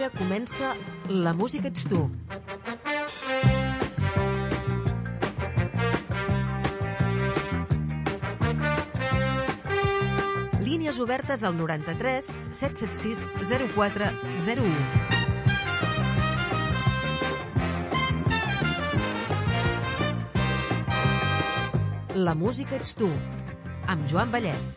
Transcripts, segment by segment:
Ara comença La música ets tu. Línies obertes al 93 776 0401. La música ets tu, amb Joan Vallès.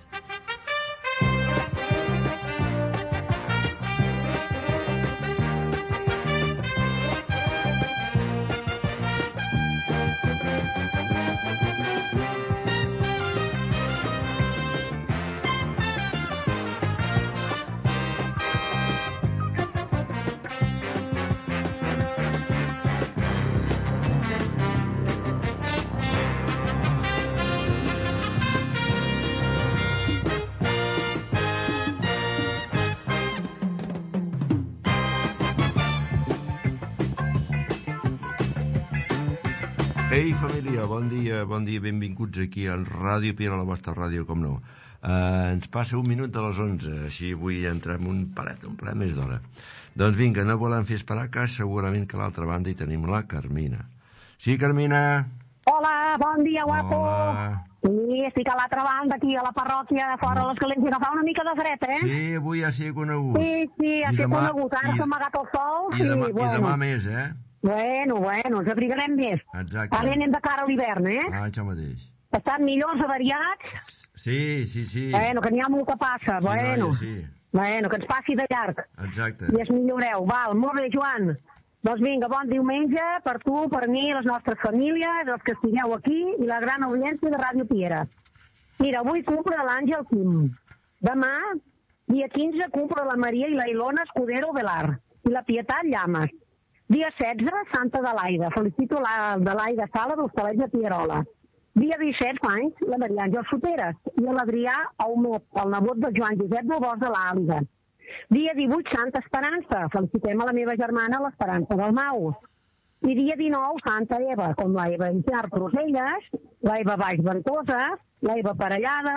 Ei, família, bon dia, benvinguts aquí a Ràdio Piera, la vostra ràdio, com no. Ens passa un minut de les 11, així avui entrem un paret més d'hora. Doncs vinga, no volem fer esperar, que segurament que a l'altra banda hi tenim la Carmina. Sí, Carmina? Hola, bon dia, guapo. Hola. Sí, estic a l'altra banda, aquí a la parròquia, fora a l'església, que fa una mica de fred, eh? Sí, avui ja s'hi ha conegut. Sí, ja s'hi ha conegut, ara s'ha amagat el sol. I demà més, eh? Bueno, ens abrigarem més. Exacte. Ara anem de cara a l'hivern, eh? Ah, això mateix. Estan millors avariats. Sí. Bueno, que n'hi ha molta passa, sí, bueno. Noia, sí. Bueno, que ens passi de llarg. Exacte. I es milloreu. Val, molt bé, Joan. Doncs vinga, bon diumenge per tu, per mi, les nostres famílies, els que estigueu aquí i la gran audiència de Ràdio Piera. Mira, avui compro l'Àngel Quim. Demà, dia 15, compro la Maria i la Ilona Escudero Velar i la Pietat Llamas. Dia 16, Santa Adelaida. Felicito l'Adelaida Sala d'Hostalets de Pierola. Dia 17, fa anys, la Maria Àngel Soteres i l'Adrià Aumet, el nebot de Joan Josep del Bosc de l'Àliga. Dia 18, Santa Esperança. Felicitem a la meva germana, l'Esperança del Mau. I dia 19, Santa Eva, com la Eva Incar Troselles, la Eva Baix Ventosa, la Eva Parellada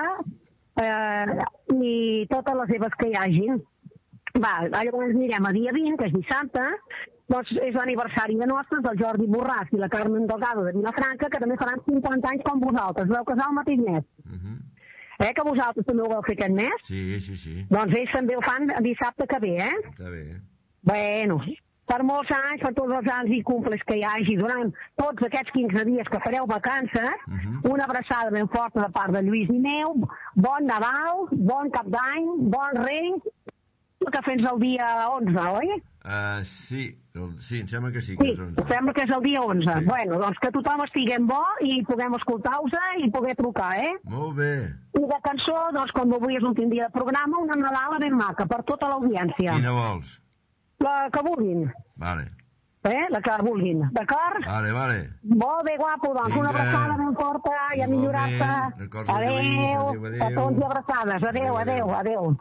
i totes les Eves que hi hagin. Va, llavors anirem a dia 20, que és dissabte. Doncs és l'aniversari de nostres, del Jordi Borràs i la Carmen Delgado de Vilafranca, que també faran 50 anys com vosaltres. Vau casar el mateix mes. Que vosaltres també ho vau fer aquest mes? Sí. Doncs ells també ho fan dissabte que ve, eh? Està bé. Bueno, per molts anys, per tots els anys i cumples que hi hagi durant tots aquests 15 dies que fareu vacances, una abraçada ben forta de part de Lluís i meu, bon Nadal, bon Cap d'Any, bon Reis, que fins el dia 11, oi? Sí, em sembla que sí, que és 11. Sí, em sembla que és el dia 11. Sí. Bueno, doncs que tothom estiguem bo i puguem escoltar-vos i poder trucar, eh? Molt bé. I de cançó, doncs, com avui és l'últim dia de programa, una Nadala ben maca per tota l'audiència. Quina vols? La que vulguin. Vale. La que vulguin, d'acord? Vale. Molt bé, guapo, doncs, vinga. Una abraçada ben forta i a millorar-se. Adéu. Petons i abraçades. Adéu.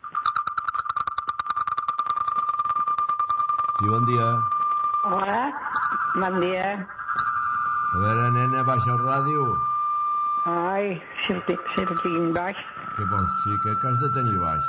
Sí, bon dia. Hola, bon dia. A veure, nena, baixa el ràdio. Ai, si el tinc baix. Què vols? Sí, què has de tenir baix?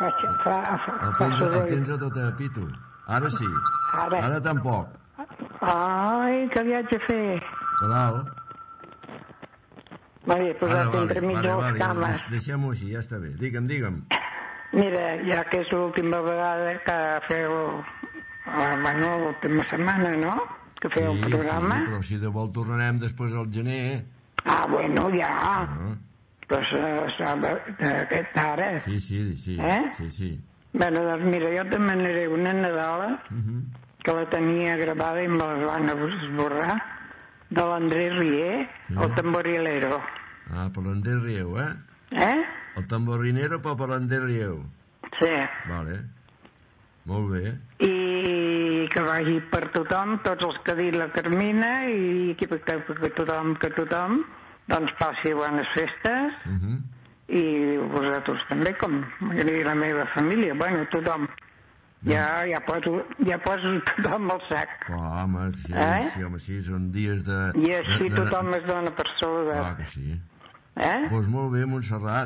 El tens a tot a pito. Ara sí. Ara tampoc. Ai, què li haig de fer? A dalt. M'havia posat entre mig les cames. Deixem-ho així, ja està bé. Digue'm. Mira, ja que és l'última vegada que feu... l'última setmana, no? Que feu un programa. Sí, però si de vol tornarem després al gener. Bueno, ja. Però aquest ara. Sí. Sí. Bueno, doncs mira, jo te manaré una Nadala que la tenia gravada i me la van esborrar, de l'Andrés Rier, el tamborilero. Per l'Andrés Rieu, El tamborinero per l'Andrés Rieu. Sí. Vale. Molt bé. I que vagi per tothom, tots els que ha dit la Carmina, i que tothom doncs passi bones festes, i vosaltres també, com la meva família, bueno, tothom. Ja poso tothom al sac. Home, sí, són dies de... I així tothom es dona per saludar. Clar que sí. Doncs molt bé, Montserrat.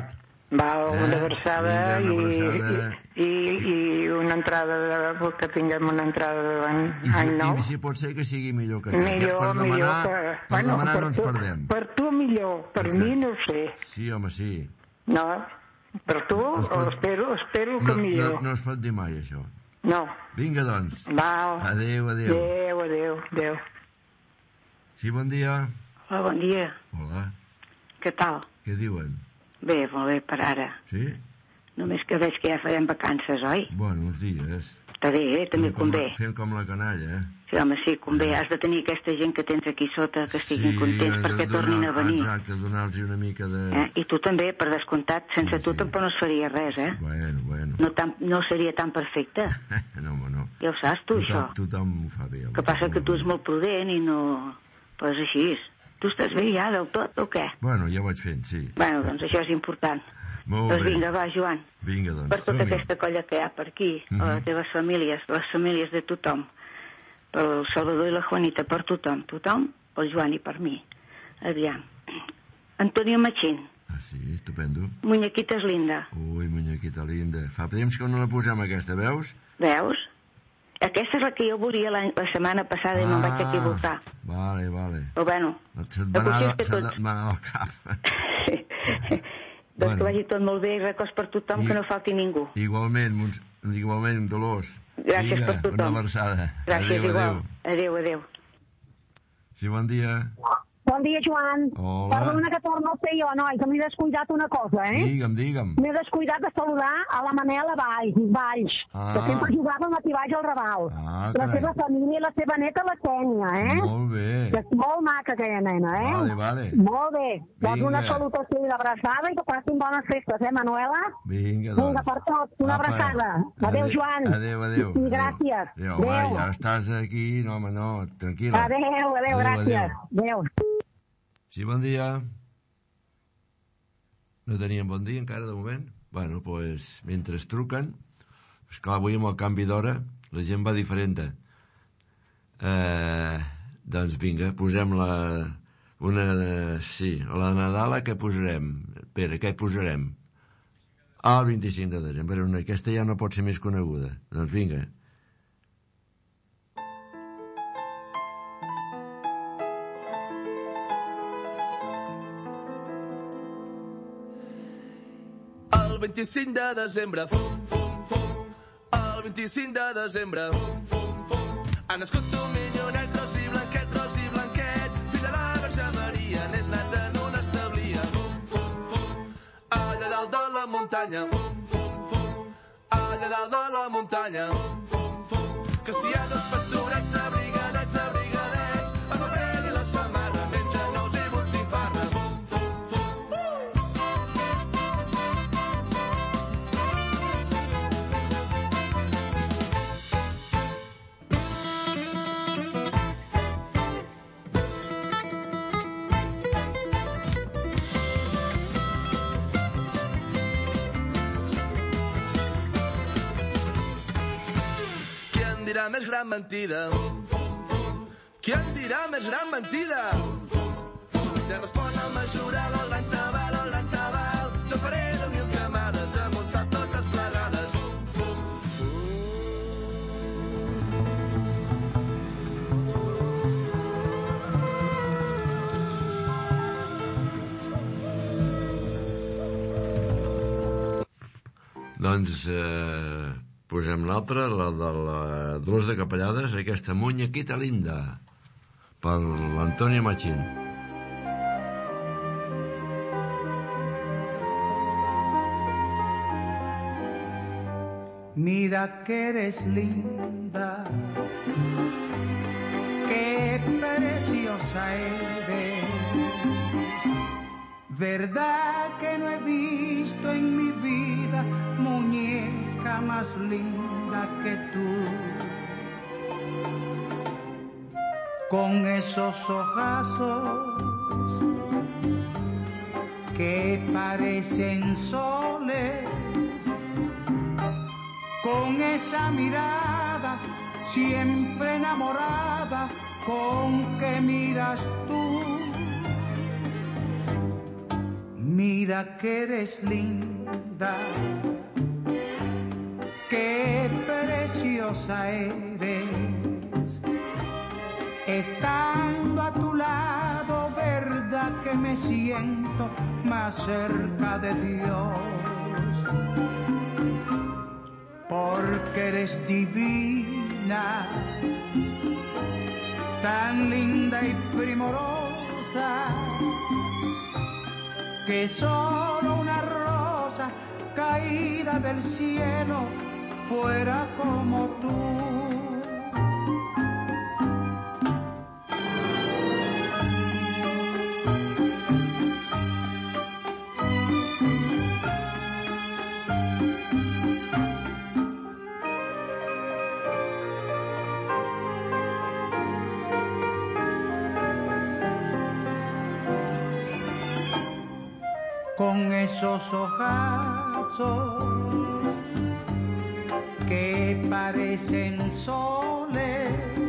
Val, una abraçada, Vinga, una abraçada. I una entrada, que tinguem una entrada d'any nou. I si pot ser que sigui millor que aquest. Millor, Per demanar no ens perdem. Per tu millor, per mi no ho sé. Sí, home, sí. No, per tu espero que millor. No es pot dir mai, això. No. Vinga, doncs. Val. Adéu. Adéu. Sí, bon dia. Hola, bon dia. Hola. Què tal? Què diuen? Bé, molt bé, per ara. Sí? Només que veig que ja farem vacances, oi? Bueno, uns dies. Està bé, també convé. Fent com la canalla, Sí, home, sí, convé. Has de tenir aquesta gent que tens aquí sota, que estiguin contents perquè tornin a venir. Exacte, donar-los una mica de... I tu també, per descomptat. Sense tu tampoc no es faria res, Bueno. No seria tan perfecte. No, home, no. Ja ho saps, tu, això. Tothom ho fa bé. El que passa que tu és molt prudent i no... Però és així. Tu estàs bé ja del tot, o què? Bueno, ja ho vaig fent, sí. Bueno, doncs això és important. Molt bé. Doncs vinga, va, Joan. Vinga, doncs. Per tota aquesta colla que hi ha per aquí, a les teves famílies, les famílies de tothom, pel Salvador i la Juanita, per tothom, pel Joan i per mi. Aviam. Antonio Machín. Ah, sí, estupendo. Muñequitas linda. Ui, muñequita linda. Fa temps que no la posem, aquesta, veus? Veus? Aquesta és la que jo volia la setmana passada i no em vaig equivocar. Vale. Però bueno, se't va anar al cap. Doncs que vagi tot molt bé i records per tothom, que no falti ningú. Igualment, Dolors. Gràcies per tothom. Una abraçada. Gràcies, igual. Adéu. Sí, bon dia. Bon dia, Joan. Hola. Perdona que torno a fer jo, noi, que m'he descuidat una cosa, Digue'm. M'he descuidat de saludar a la Manela Valls, que sempre jugava amb Atibaix al Raval. La seva família i la seva neta, la Kènia, Molt bé. Que és molt maca, aquella nena, Vale. Molt bé. Doncs una salutació i l'abraçada i que passin bones festes, Manuela? Vinga, doncs. Vinga, per tots, una abraçada. Adéu, Joan. Adéu. I gràcies. Adéu. Ja estàs aquí, no, home, no, tranquil·la. Adéu, gràcies. Adéu. Sí, bon dia. No teníem bon dia encara, de moment? Bueno, doncs, mentre es truquen, esclar, avui amb el canvi d'hora, la gent va diferent. Doncs vinga, posem la Nadala, què posarem? Espera, què posarem? El 25 de desembre, aquesta ja no pot ser més coneguda. Doncs vinga. El 25 de desembre, el 25 de desembre, ha nascut un minyonet ros i blanquet, fill de la Verge Maria, n'és nat en un establia, allà dalt de la muntanya, allà dalt de la muntanya, que si hi ha dos pastorets abrigadets, el paper i la setmana, mengen ous i botifarra, dirà més gran mentida? Qui em dirà més gran mentida? Ja respon el majoral, el lantaval, jo faré 10.000 camades amb un salt totes plegades. Doncs posem l'altra, la de la Dolors de Capellades, aquesta muñequita linda, per l'Antonio Machín. Mira que eres linda, qué preciosa eres. Verdad que no he visto en mi vida muñeca más linda que tú. Con esos ojazos que parecen soles, con esa mirada siempre enamorada con que miras tú. Mira que eres linda, linda, qué preciosa eres. Estando a tu lado, verdad que me siento más cerca de Dios. Porque eres divina, tan linda y primorosa, que solo una rosa caída del cielo fuera como tú. Con esos ojazos que parecen soles,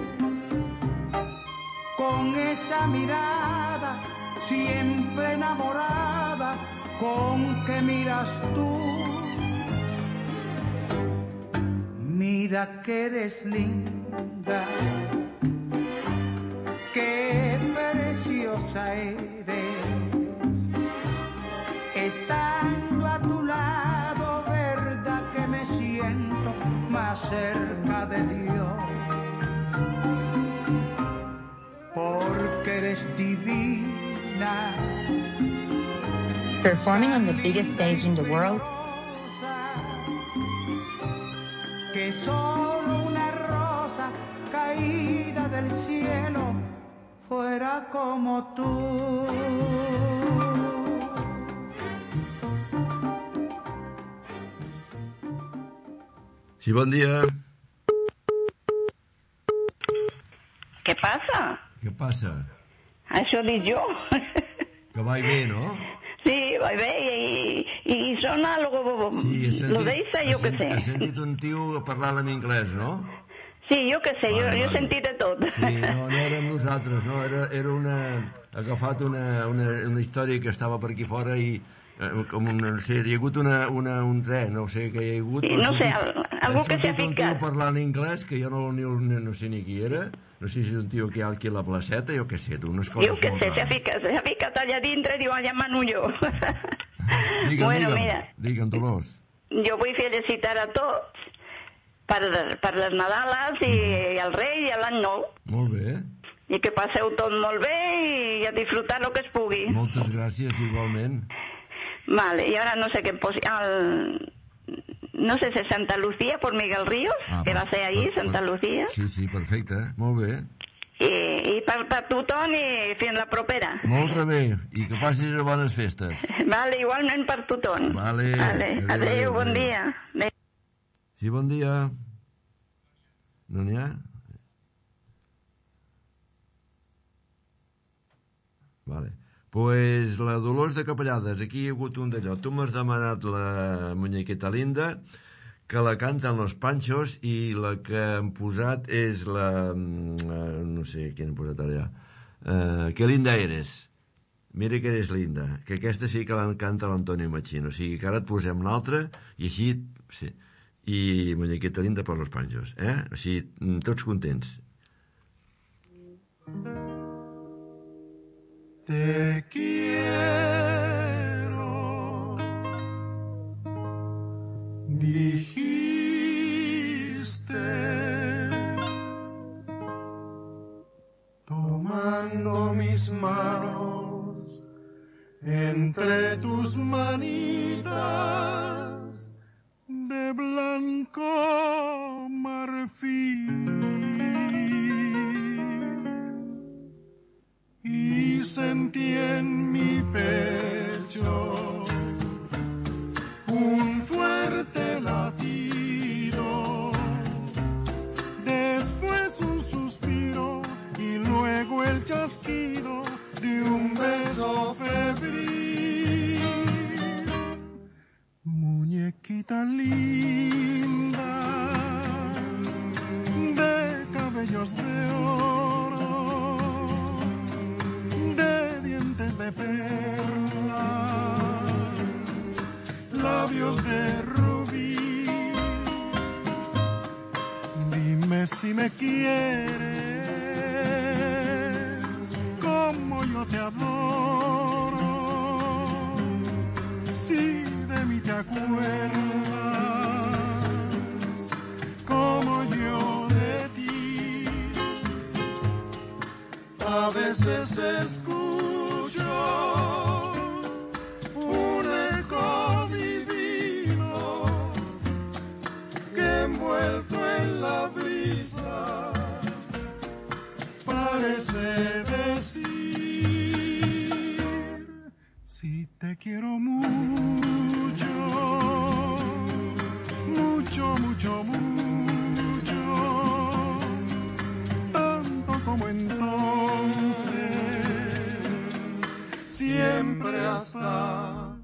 con esa mirada siempre enamorada con que miras tú. Mira que eres linda, qué preciosa eres. Estando a tu lado, verdad que me siento más cerca de Dios. Porque eres divina. Performing on the biggest stage in the world. Que solo una rosa caída del cielo fuera como tú. Sí, bon dia. Què passa? Què passa? Això dic jo. Que va bé, no? Sí, va bé, i sona algo... Sí, lo d'eixa, jo què sé. Has sentit un tio parlant en anglès, no? Sí, jo què sé, jo he sentit de tot. Sí, no érem nosaltres, no? Era una... Ha agafat una història que estava per aquí fora i... com no sé, hi ha hagut un tren, no sé què hi ha hagut. No sé, algú que s'ha ficat. Un tio parlant anglès que jo no sé ni qui era, no sé si és un tio que hi ha aquí a la placeta, jo què sé, tu, unes coses jo què sé, s'ha ficat allà dintre, diu, allà mano jo. Digue'm, Dolors. Jo vull felicitar a tots per les Nadales i el Rei i l'any nou. Molt bé. I que passeu tot molt bé i a disfrutar el que es pugui. Moltes gràcies, igualment. Vale, y ahora no sé qué no sé si Santa Lucía por Miguel Ríos, que va a ser ahí, Santa Lucía. Sí, perfecte, molt bé. I per tothom i fins la propera. Molt bé, i que passis bones festes. Vale, igualment per tothom. Vale. Adéu, bon dia. Adéu. Sí, bon dia. No n'hi ha? Vale. Pues la Dolors de Capellades, aquí hi ha hagut un d'allò. Tu m'has demanat la muñequita linda, que la canten los Panchos, i la que han posat és la... no sé què han posat allà. Que linda eres. Mira que eres linda. Que aquesta sí que la canta l'Antonio Machín. O sigui que ara et posem l'altra, i així... Sí. I muñequita linda per los Panchos. O sigui, tots contents. Te quiero, dijiste, tomando mis manos entre tus manitas de blanco marfil. Y sentí en mi pecho un fuerte latido, después un suspiro y luego el chasquido de un beso febril. Muñequita linda, de cabellos de oro, de perlas, labios de me quieres como yo te adoro, si de mí te acuerdas como yo de ti. A veces escucho un eco divino que envuelto en la brisa parece decir: si te quiero mucho, mucho, mucho, mucho, tanto como entonces, siempre hasta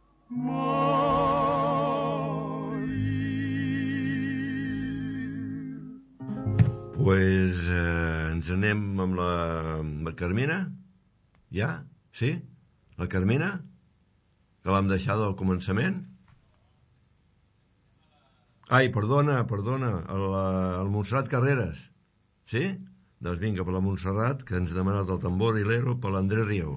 morir. Pues ens anem amb la Carmina? Ja? Sí? La Carmina? Que l'hem deixada al començament? Ai, perdona, el Montserrat Carreras. Sí? Doncs vinga, per la Montserrat, que ens ha demanat el tambor i l'ero per l'Andrés Rieu.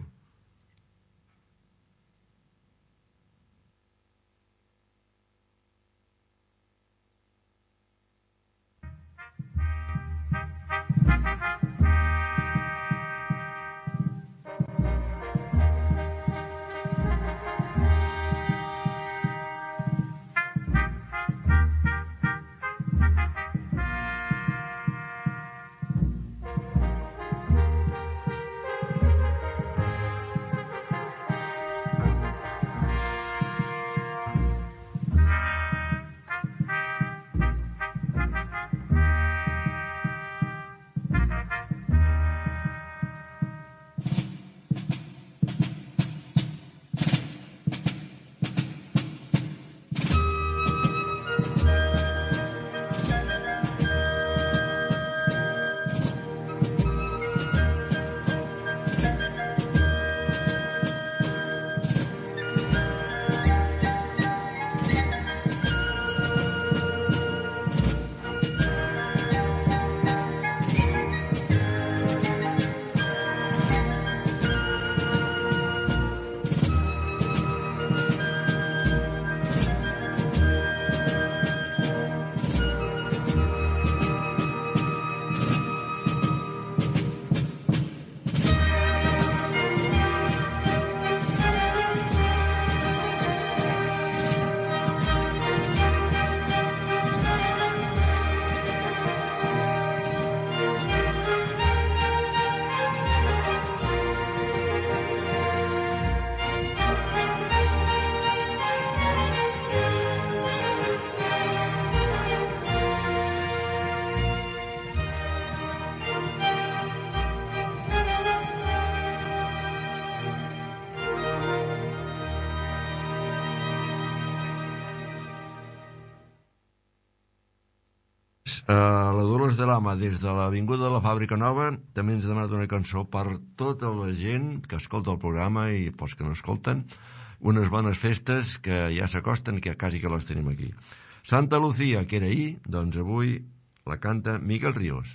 La Dolors de l'Ama, des de l'Avinguda de la Fàbrica Nova, també ens ha demanat una cançó per tota la gent que escolta el programa i pels que no escolten. Unes bones festes que ja s'acosten, que quasi que les tenim aquí. Santa Lucía, que era ahir, doncs avui la canta Miguel Ríos.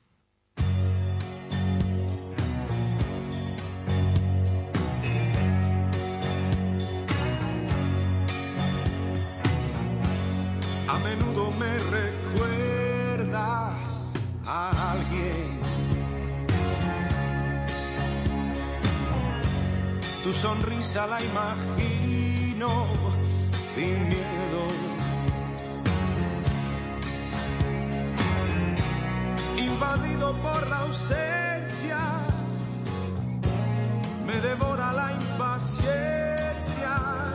A menudo me recuerdas a alguien. Tu sonrisa la imagino sin miedo. Invadido por la ausencia, me devora la impaciencia.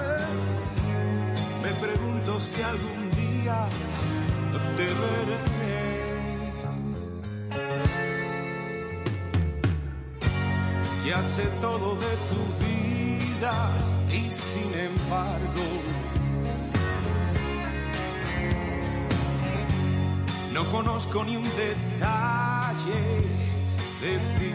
Me pregunto si algún día te veré. Ya sé todo de tu vida y sin embargo no conozco ni un detalle de ti.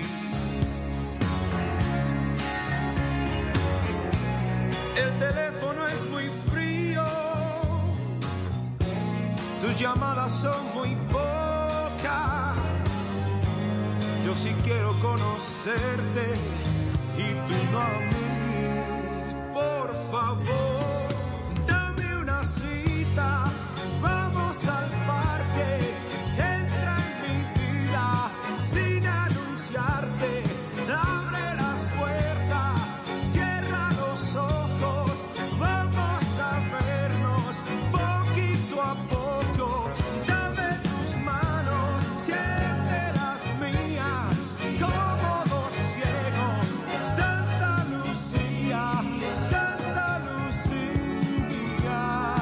El teléfono es muy frío, tus llamadas son muy pocas. Yo sí quiero conocerte y tú no a mí. Por favor, dame una cita, vamos al parque, entra en mi vida sin anunciarte, abre las puertas, cierra los ojos, vamos a vernos poquito a poco, dame tus manos, siente las mías, como dos ciegos, Santa Lucía, Santa Lucía,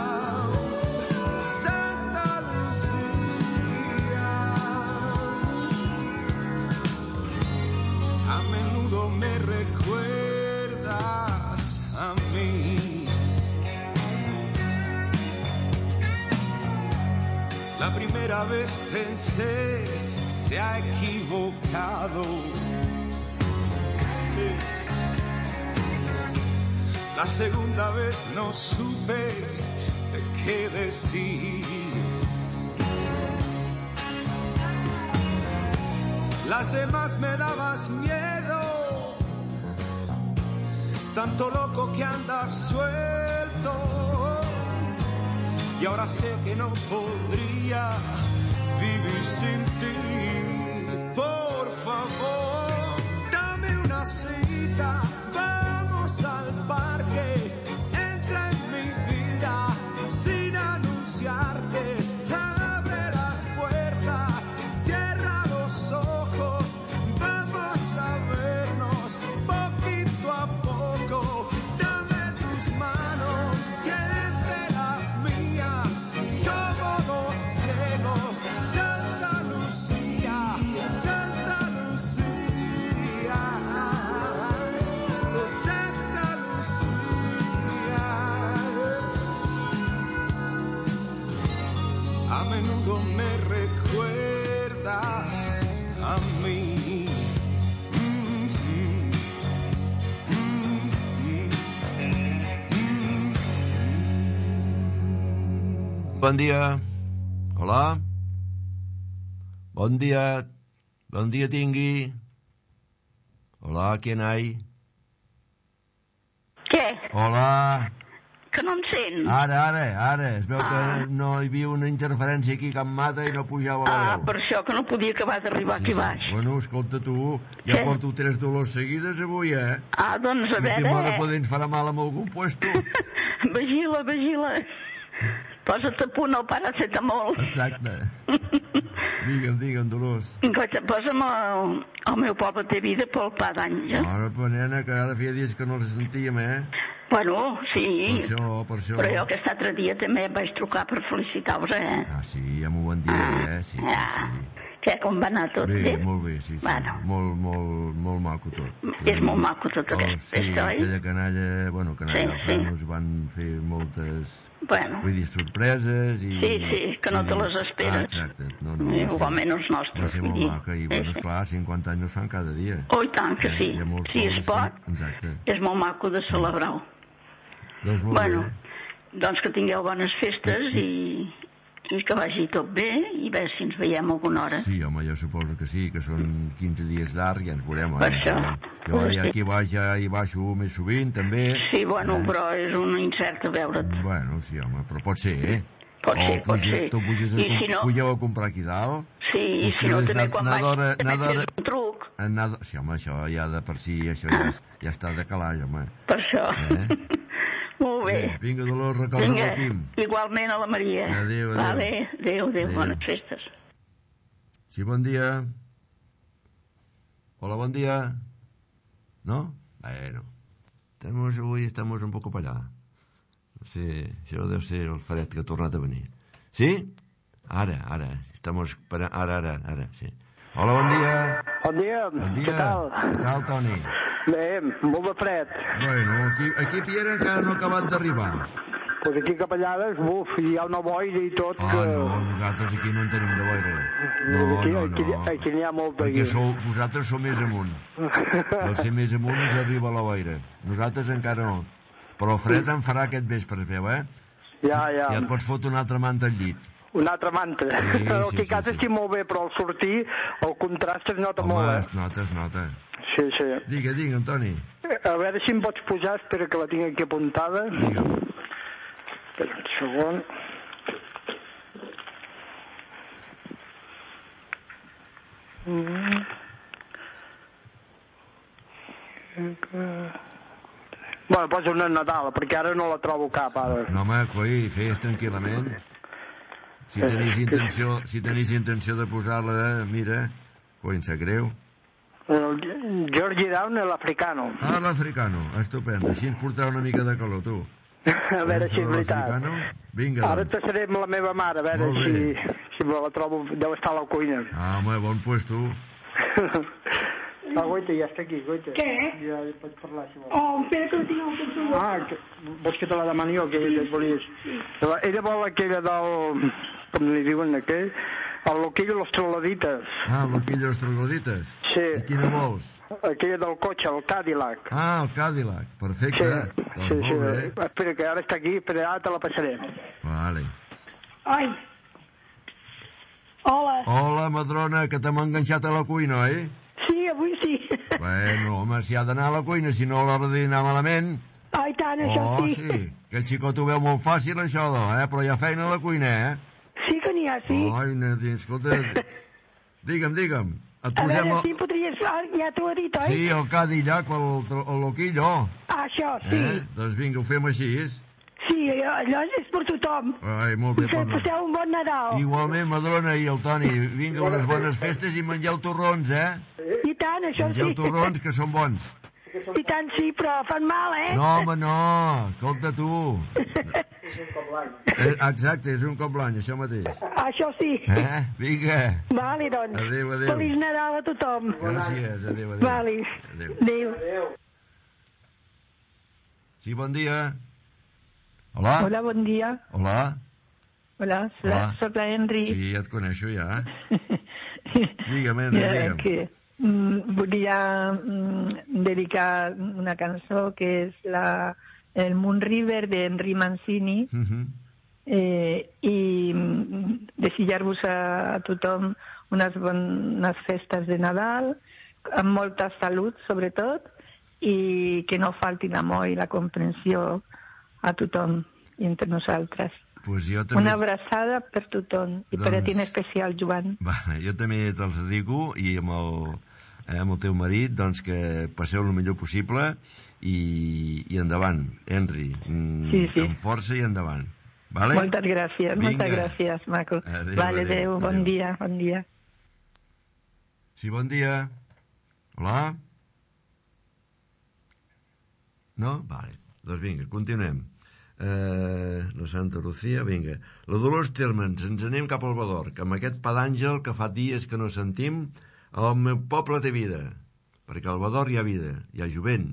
Santa Lucía. A menudo me recuerdas a mí. La primera vez pensé, se ha equivocado. La segunda vez no supe de qué decir. Las demás me dabas miedo, tanto loco que andas suelto. Y ahora sé que no podría vivir sin ti. Por favor, dame una cita, vamos al parque, entra en mi vida sin anunciarte, abre las puertas, cierra los ojos, vamos a vernos poquito a poco, dame tus manos, siente las mías, como dos ciegos, Santa Lucía, Santa Lucía, Santa Lucía. A menudo me recuerdas a mí. Bon dia. Hola. Bon dia. Bon dia tingui. Hola, ¿quién hay? Què? Hola. Que no em sent? Ara. Es veu que no hi havia una interferència aquí a Can Mata i no pujava la veu. Per això que no podia acabar d'arribar aquí baix. Bueno, escolta tu, ja porto 3 dolors seguides avui, eh? Doncs a veure... Que m'ha poden fer mal en algun puesto. Vigila. Posa't a punt el paracetamol. Exacte. Digue'm, Dolors. Posa'm el meu poble té vida pel pa d'àngel. Ara, però nena, que ara feia dies que no els sentíem, eh? Bueno, sí. Per això. Però jo aquest altre dia també vaig trucar per felicitar-vos, eh? Sí, ja m'ho van dir, Sí. Què, com va anar tot? Bé, molt bé, sí. Bueno. Molt maco tot. És molt maco tot aquest festa, oi? Sí, aquella canalla, nos van fer moltes... Vull dir, sorpreses i... Sí, que no te les esperes. Exacte. No, igualment els nostres. Va ser molt maca i, esclar, 50 anys es fan cada dia. Oh, i tant que sí. Si es pot, és molt maco de celebrar-ho. Doncs molt bé. Doncs que tingueu bones festes i que vagi tot bé i a veure si ens veiem alguna hora. Sí, home, jo suposo que sí, que són 15 dies llargs i ens veurem. Per això. Jo ja aquí baix ja hi baixo més sovint, també. Sí, bueno, però és un incert a veure't. Bueno, sí, home, però pot ser, eh? Pot ser. Tu pugeu a comprar aquí dalt? Sí, i si no també quan vaig també fes un truc. Sí, home, això ja de per si, això ja està de calaix, home. Per això. Molt bé. Vinga, Dolors, recorda el Quim. Igualment a la Maria. Adéu. Adéu, bones festes. Sí, bon dia. Hola, bon dia. ¿No? Bueno. Avui estamos un poco para allà. No sé, això deu ser el fred que ha tornat a venir. Sí? Ara. Estamos para... Ara, sí. Hola, bon dia. Bon dia. Què tal, Toni? Bé, molt de fred. Bueno, aquí Piera encara no ha acabat d'arribar. Pues aquí Capellades, hi ha una boira i tot. No, nosaltres aquí no en tenim de boira. No. Aquí n'hi ha molta. Perquè vosaltres sou més amunt. Al ser més amunt us arriba la boira. Nosaltres encara no. Però el fred en farà aquest vespre, feu, eh? Ja. Ja et pots fotre una altra manta al llit. Una altra manta. El que casa estic molt bé, però al sortir el contrast es nota molt. Home, es nota. Sí. Digue'm, Toni. A veure si em pots pujar, espera que la tinc aquí apuntada. Digue'm. Espera un segon. Bueno, posa una Nadal, perquè ara no la trobo cap, ara. No, home, coi, fes tranquil·lament. Si tenis intenció de posar-la, mira, coi, em sap greu. El Georgie Down, l'africano. Ah, l'africano, estupendo. Així ens portarà una mica de calor, tu. A veure si és veritat. Vinga, ara et passaré amb la meva mare, a veure si me la trobo, deu estar a la cuina. Ah, home, bon puesto. Ah, Goita, ja està aquí, Goita. Què? Ja pots parlar, si vols. Oh, espera que no tinc el control. Ah, vols que te la demani jo, que volies? Ella vol aquella del... com li diuen aquell? El loquillo los troglodites. Ah, el loquillo los troglodites? Sí. I quina vols? Aquella del cotxe, el Cadillac. Ah, el Cadillac, perfecte. Sí. Espera, que ara està aquí, però ara te la passaré. Vale. Ai. Hola. Hola, Madrona, que t'hem enganxat a la cuina, oi? Sí, avui sí. Bueno, home, si ha d'anar a la cuina, si no l'hora d'anar malament... Ai, tant, això sí. Oh, sí, que el xicot ho veu molt fàcil, això, però hi ha feina a la cuina, Sí que n'hi ha, sí. Ai, escolta, digue'm, et a posem... veure, si podries... ja t'ho he dit, oi? Sí, el Cadillac, el loquillo. Ah, això, sí. Doncs vinga, ho fem així, Sí, allò és per tothom. Ai, molt bé. Que passeu un bon Nadal. Igualment, Madrona i el Toni, vinga, unes bones festes i mengeu torrons, I tant, això sí. Mengeu torrons, que són bons. I tant, sí, però fan mal, No, home, no, escolta tu. Exacte, és un cop l'any, això mateix. Això sí. Vinga. Vale, doncs. Adéu. Feliç Nadal a tothom. Gràcies, adéu. Vale. Adéu. Sí, bon dia. Hola. Hola, bon dia. Hola. Hola, soc la Henry. Sí, et coneixo ja. Digue'm, Henry, digue'm. Volia dedicar una cançó que és el Moon River d'Henry Mancini i desitjar-vos a tothom unes bones festes de Nadal, amb molta salut, sobretot, i que no falti l'amor i la comprensió a tothom i entre nosaltres. Pues també... Una abraçada per tothom i per a ti en especial, Joan. Jo també te'ls digo i amb el teu marit doncs que passeu el millor possible i endavant, Henry. Sí. Amb força i endavant. Vale? Moltes gràcies, maco. Adéu, bon dia. Sí, bon dia. Hola? No? Vale. Doncs vinga, continuem. La Santa Lucía, vinga. La Dolors Termens, ens anem cap al Badorc, amb aquest pa d'àngel que fa dies que no sentim. El meu poble té vida, perquè al Badorc hi ha vida, hi ha jovent.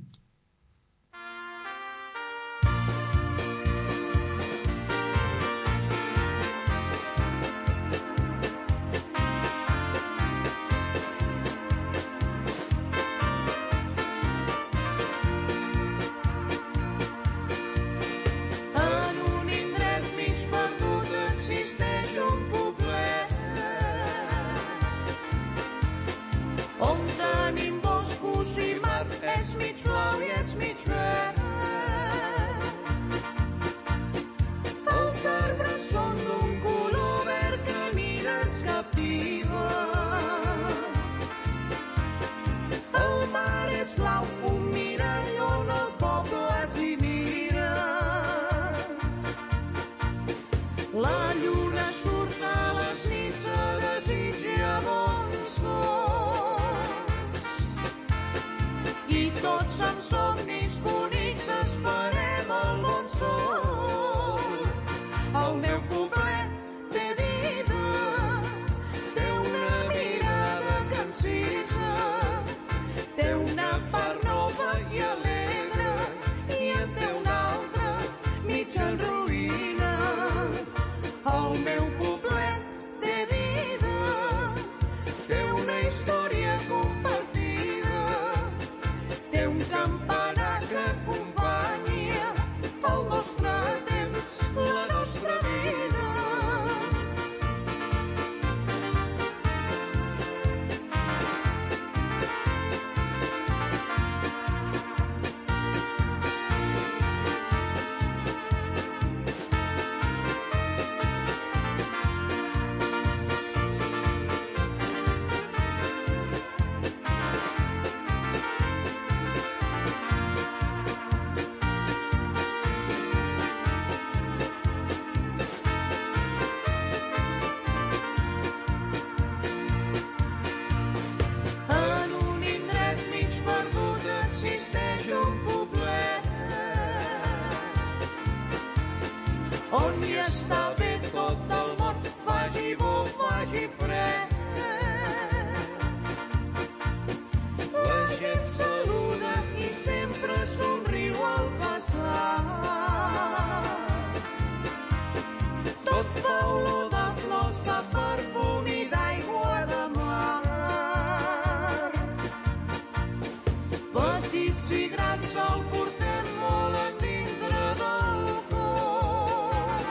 esperança el portem molt a dintre del cor.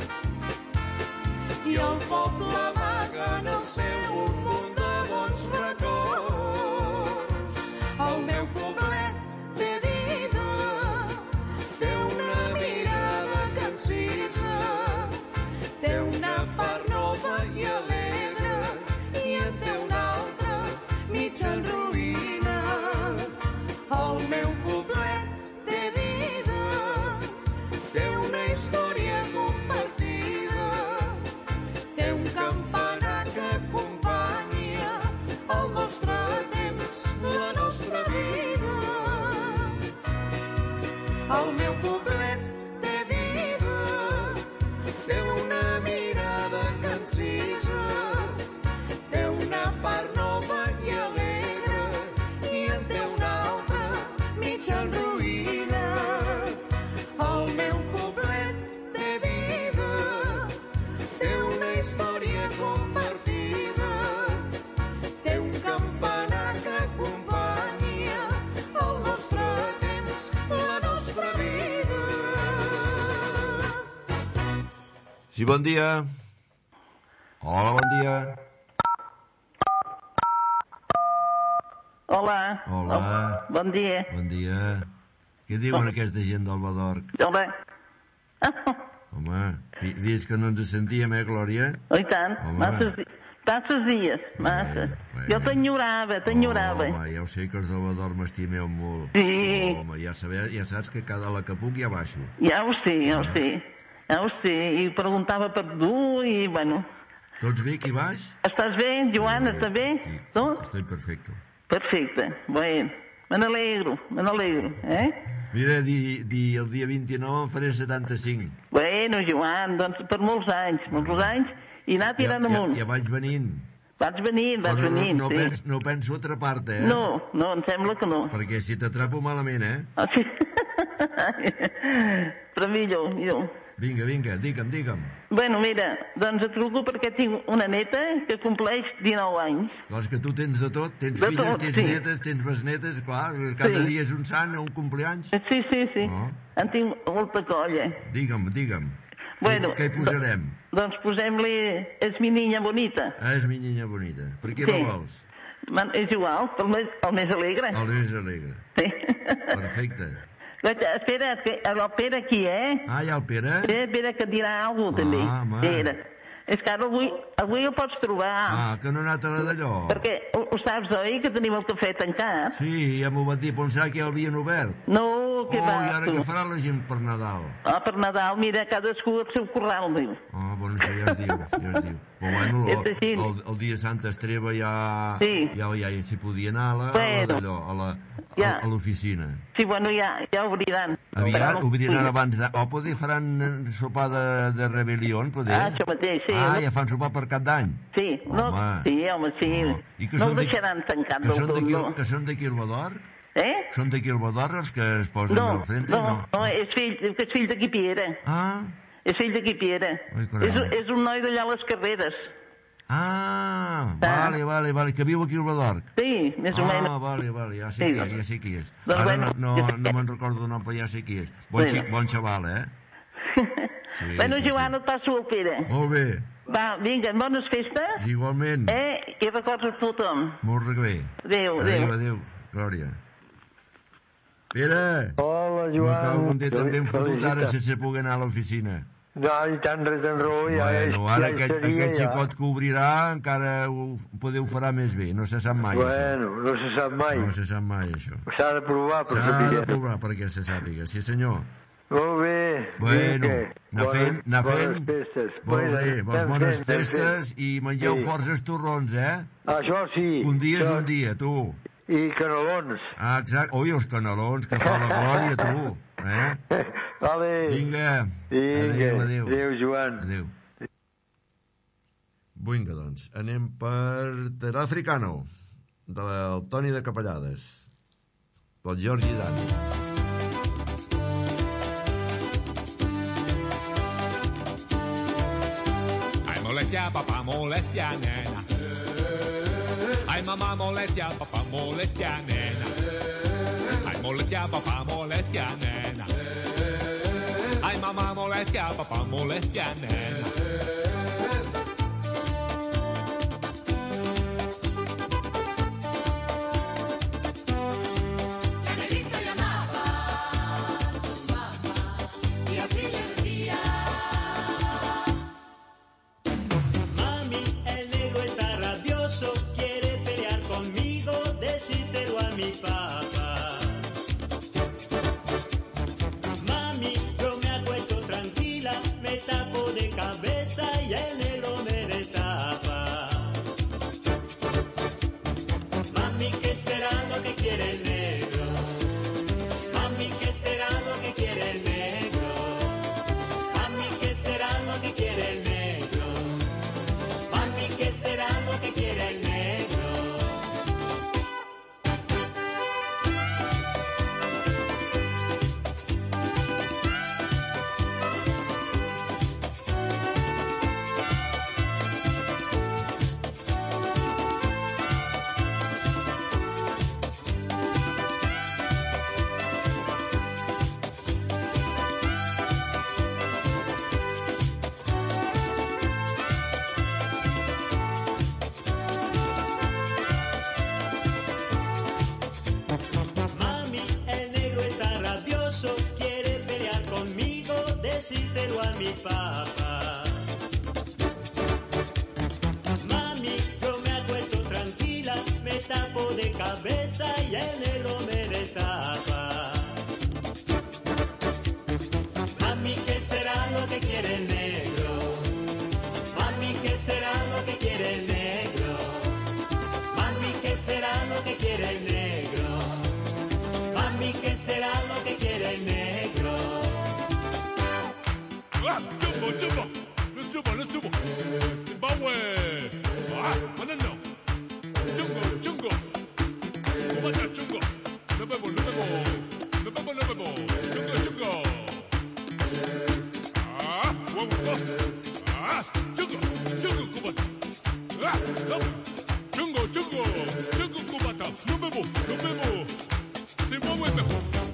I el poble amaga en el seu un munt de bons records. El meu poblet té vida, té una mirada que encisa, té una part nova i alegre i en té una altra mitja en ruïna. El meu poblet té vida, té una història compartida, té un campanar que acompanya el nostre temps, la nostra vida. El meu poblet té vida, té una mirada que encisa, té una part nova i alegre i en té una altra mitja en ruïna. El meu poblet té vida, té una història compartida, té un campanar que acompanya el nostre temps, la nostra vida. Sí, bon dia. Hola, bon dia. Hola. Hola. Bon dia. Bon dia. Què diuen aquesta gent del Badorc? Hola. Home, dius que no ens sentíem, Glòria? Oh, i tant. Masses dies, masses. Jo t'enyorava. Home, ja ho sé que els del Badorc m'estimeu molt. Sí. Home, ja saps que cada la que puc ja baixo. Ja ho sé. I preguntava per tu i, bueno... Tots bé aquí baix? Estàs bé, Joan? Estàs bé? Sí, estoy perfecto. Perfecte, bueno. Me n'alegro, eh? Mira, el dia 29 en faré 75. Bueno, Joan, doncs per molts anys, i anar tirant amunt. Ja vaig venint. Vaig venint, sí. No penso atrapar-te, eh? No, em sembla que no. Perquè si t'atrapo malament, eh? Ah, sí. Però millor. Vinga, digue'm. Bueno, mira, doncs et truco perquè tinc una neta que compleix 19 anys. Clar, és que tu tens de tot, tens filles, tens netes, tens besnetes, clar, cada dia és un sant o un compleanys. Sí. En tinc molta colla. Digue'm. Bueno, què hi posarem? Doncs posem-li És mi niña bonita. És mi niña bonita. Per què la vols? És igual, el més alegre. El més alegre. Sí. Perfecte. Espera, el Pere aquí, eh? Ah, hi ha el Pere? Pere que dirà alguna cosa, també. Home. Pere. És que ara avui el pots trobar. Ah, que no ha anat a la d'allò. Perquè ho saps, oi, que tenim el cafè tancat? Sí, ja m'ho va dir, pensar que ja l'havien obert. No, què va, i ara què farà la gent per Nadal? Ah, per Nadal, mira, cadascú el seu corral, diu. Ah, bueno, això ja es diu. Però bueno, el dia de Santa Estreva ja s'hi podia anar a l'oficina. Sí, bueno, ja obriran. Aviat obriran abans de... O poder faran sopar de rebel·lió, poder? Ah, això mateix, sí. Ah, ja fan sopar per Cap d'Any? Sí, home, sí. No el deixaran tancat del tot, no. Que són d'aquí al Badorc? Són d'aquí al Badorc els que es posen al frente? No, és fill d'aquí Piera. Ah. És fill d'aquí Piera. És un noi d'allà a les Carreres. Ah, vale, que viu aquí al Badorc. Sí, més o menys. Ah, vale, ja sé qui és. Ara no me'n recordo el nom, però ja sé qui és. Bon xaval, eh? Bueno, Joan, et passo el Pere. Molt bé. Va, vinga, bones festes. Igualment. I records a tothom. Molt bé. Adéu. Glòria. Pere! Hola, Joan. M'estava content també en fotut ara sense poder anar a l'oficina. No, i tant, res en raó, Bueno, ara aquest xicot que obrirà encara ho farà més bé, no se sap mai. Bueno, no se sap mai. No se sap mai, això. S'ha de provar per saber. S'ha de provar perquè se sàpiga, sí senyor. Molt bé. Bueno, anar fent. Bones festes. Molt bé, bones festes i mengeu forts estorrons, eh? Això sí. Un dia és un dia, tu. I canelons. Ah, exacte. Ui, els canelons, que fa la Glòria, tu. Vale. Vinga. Adéu, Joan. Adéu. Vinga, doncs, anem per Terra Africano, del Toni de Capellades, del Jordi Dan. Ai, molestia, papà, molestia, nena. Ai, mamà, molestia, papà, molestia, nena. molestia, papá, molestia, nena. Ay, mamá, molestia, papá, molestia, nena. La negrita llamaba a su mamá y así le decía: Mami, el negro está rabioso, quiere pelear conmigo, decírselo a mi papá. Mami, yo me acuesto tranquila, me tapo de cabeza y el negro me destapa. Mami, ¿qué será lo que quiere el negro? Mami, ¿qué será lo que quiere el negro? Mami, ¿qué será lo que quiere el negro? Mami, ¿qué será lo que quiere el negro? Mami, el negro está rabioso, quiere pelear conmigo, decírselo a mi papá. Mami, yo me acuesto tranquila, me tapo de cabeza y el negro me destapa. Mami, ¿qué será lo que quiere el negro? Mami, ¿qué será lo que quiere el negro? Mami, ¿qué será lo que quiere el negro? Mami, ¿qué será lo que quiere el negro? ¡Ah! ¡Chumbo, chumbo! ¡No subo, no subo! ¡Zimbabue! ¡Ah! ¡Banano! ¡Chungo, chungo! ¡Cubata, chungo! ¡No bebo, no bebo! ¡No bebo, no bebo! ¡Chungo, chungo! ¡Ah! ¡Wow, wow! ¡Ah! ¡Chungo, chungo, cubata! ¡Ah! ¡No! ¡Chungo, chungo! ¡Chungo, cubata! ¡No bebo, no bebo! ¡Zimbabue, bebo!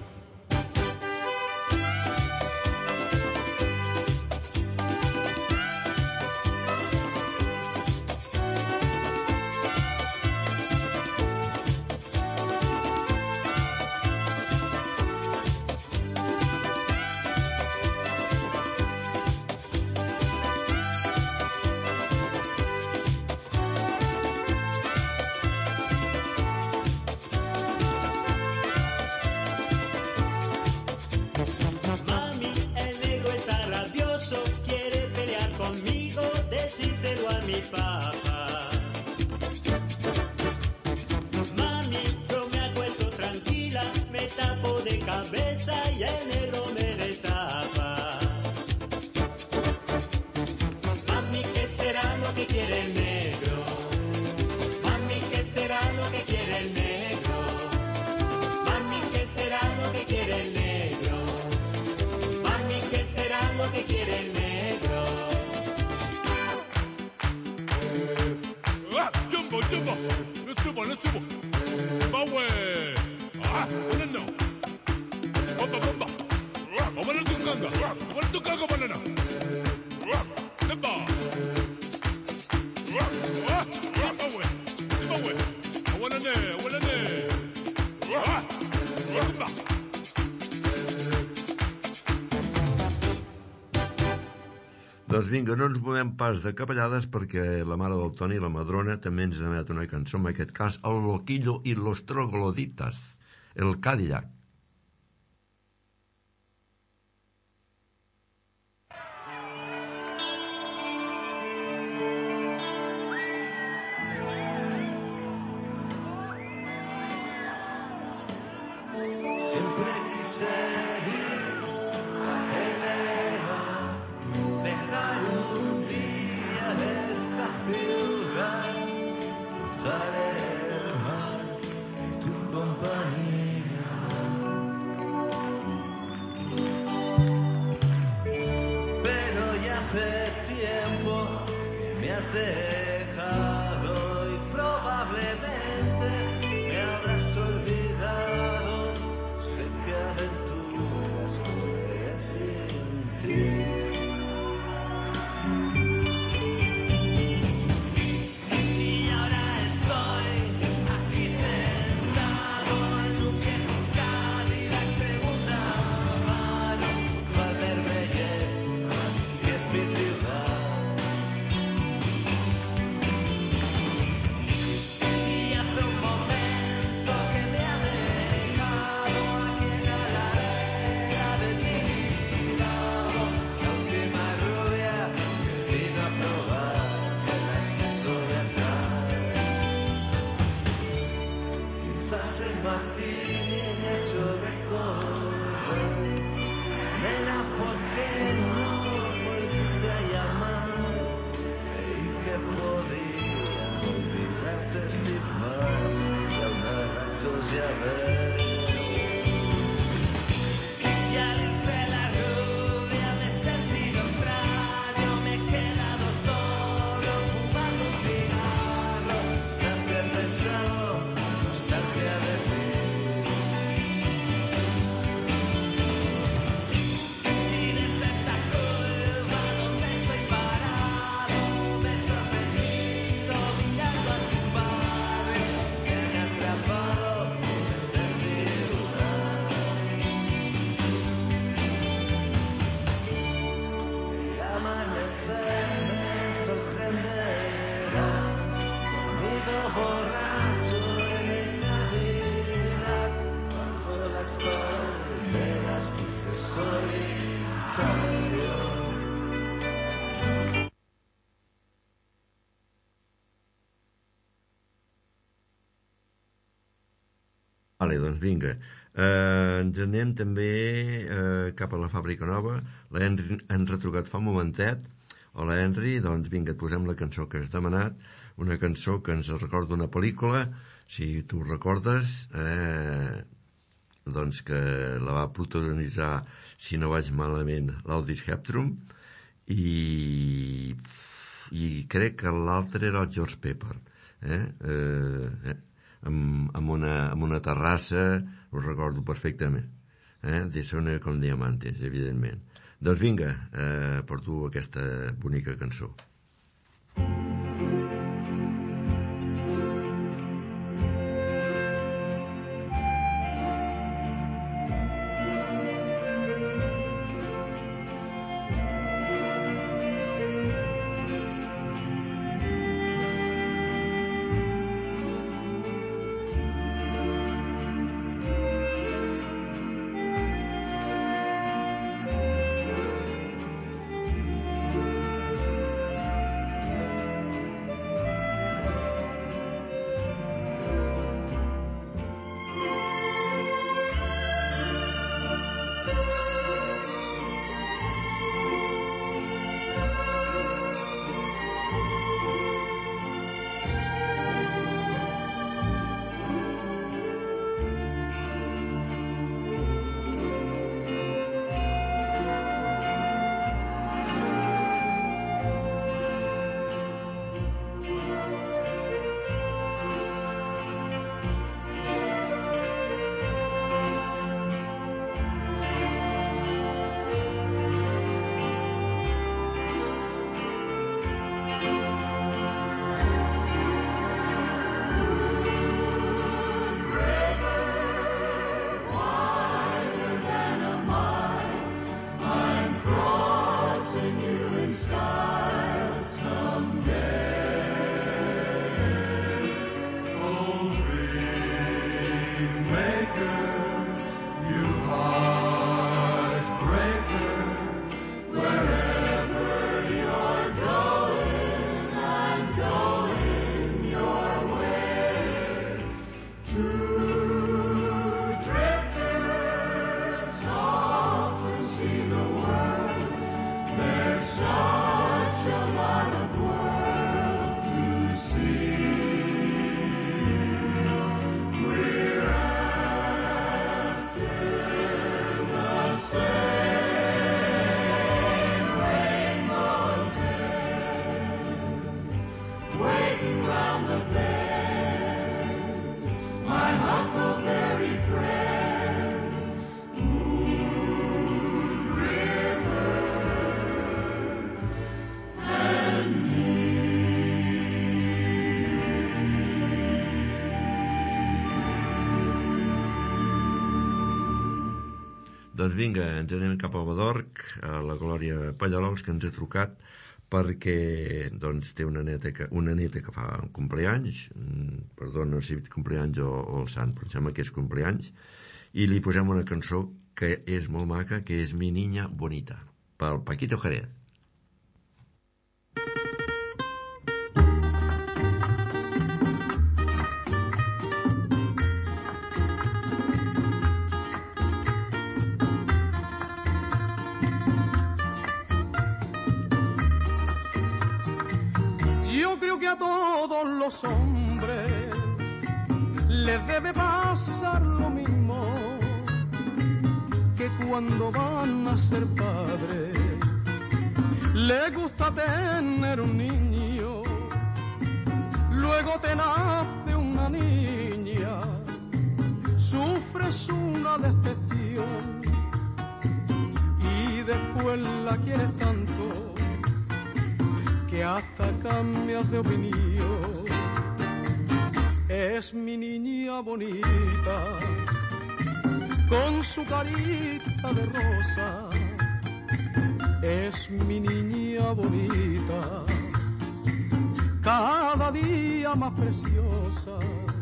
Mami, el negro está rabioso, quiere pelear conmigo, decírselo a mi papá. Mami, yo me acuesto tranquila, me tapo de cabeza y el negro me destapa. Mami, ¿qué será lo que quiere el negro? Mami, ¿qué será lo que quiere el negro? Mami, ¿qué será lo que quiere el negro? Mami, ¿qué será lo que quiere el negro? ¡Ah! ¡Chumbo, chumbo! ¡No subo, no subo! ¡Zimbabue! ¡Ah! ¡Banano! ¡Bomba, bomba! ¡Ah! ¡Omana tunganga! ¡Omana tunganga, banana! ¡Ah! ¡Zemba! ¡Ah! ¡Ah! ¡Zimbabue! ¡Zimbabue! ¡Awanane! ¡Awanane! ¡Ah! ¡Zumba! Doncs vinga, no ens movem pas de capellades perquè la mare del Toni, la Madrona, també ens ha demanat una cançó, en aquest cas, El Loquillo y los Trogloditas, el Cadillac. Siempre quise ir a Helena, dejar un día esta ciudad, cruzar el mar en tu compañía. Pero ya hace tiempo que me has dejado y probablemente me habrás olvidado volverse a ver. Y al irse la rubia me he sentido extraño, me he quedado solo fumando un cigarro, casi he pensado nostalgia de ti. Y desde esta curva donde estoy parado me he sorprendido mirando a tu padre que me ha atrapado desde mi lugar. El amanecer me sorprenderá conmigo borracho en el Cadillac bajo las palmeras solitario. Vale, doncs vinga. Ens anem també cap a la Fàbrica Nova. L'Henry ens ha trucat fa un momentet. Hola, Henry. Doncs vinga, et posem la cançó que has demanat. Una cançó que ens recorda una pel·lícula. Si tu recordes, doncs que la va protagonitzar, si no vaig malament, l'Audrey Hepburn. I crec que l'altre era el George Pepper. Amb una terrassa, ho recordo perfectament, de Sona con Diamantes, evidentment. Doncs vinga, per tu aquesta bonica cançó. Doncs vinga, ens anem cap a Badorc, a la Glòria Pallarols, que ens ha trucat perquè doncs, té una neta que fa un compleanys, perdona si és compleanys o el sant, però em sembla que és compleanys, i li posem una cançó que és molt maca, que és Mi Niña Bonita, pel Paquito Jerez. Yo creo que a todos los hombres les debe pasar lo mismo que cuando van a ser padres. Les gusta tener un niño, luego te nace una niña, sufres una decepción y después la quieres tanto que hasta cambias de opinión. Es mi niña bonita, con su carita de rosa. Es mi niña bonita, cada día más preciosa.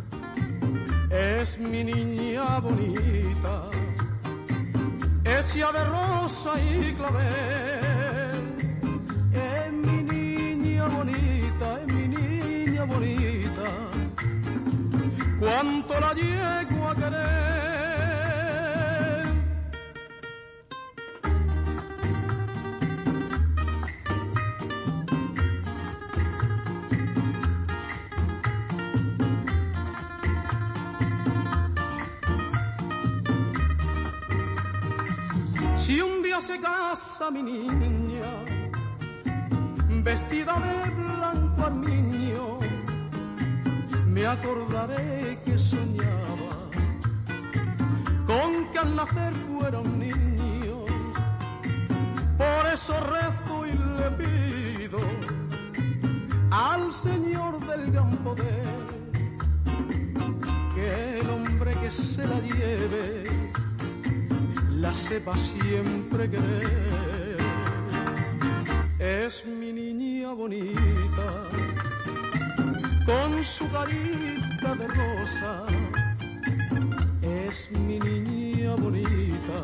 Es mi niña bonita, hecha de rosa y clavel. Es mi niña bonita, es mi niña bonita. Cuánto la llego a querer. Si un día se casa mi niña, vestida de blanco armiño, me acordaré que soñaba con que al nacer fuera un niño. Por eso rezo y le pido al Señor del gran poder que el hombre que se la lleve la sepa siempre querer. Es mi niña bonita, con su carita de rosa. Es mi niña bonita,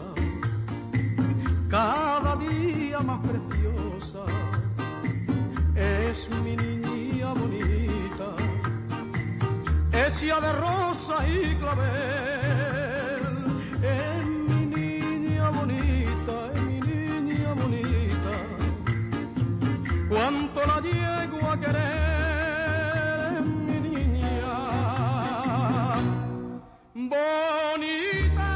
cada día más preciosa. Es mi niña bonita, hecha de rosa y clavel. Es mi niña bonita, es mi niña bonita. Cuánto la llego a querer. Bonita.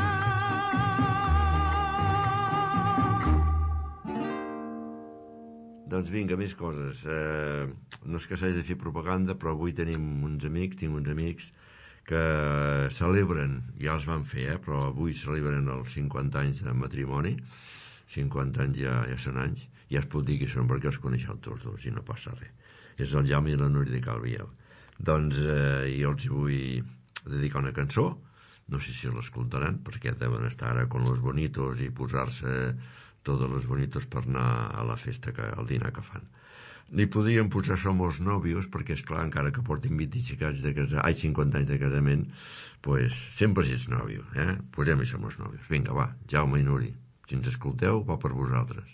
Doncs vinga, més coses. No és que s'hagi de fer propaganda, però avui tinc uns amics que celebren, ja els van fer, però avui celebren els 50 anys de matrimoni. 50 anys ja són anys. Ja es pot dir que són perquè els coneixeu tots dos i no passa res. És el Jaume i la Núria de Calviel. Doncs jo els vull dedicar una cançó, no sé si l'escoltaran perquè deuen estar ara con los bonitos i posar-se todos los bonitos per anar a la festa, al dinar que fan. Li podríem posar Somos Novios perquè és clar, encara que portin 25 anys de casar, 50 anys de casament, pues sempre ets nòvio, posem-hi Somos Novios. Vinga, va, Jaume i Núria, si ens escolteu va per vosaltres.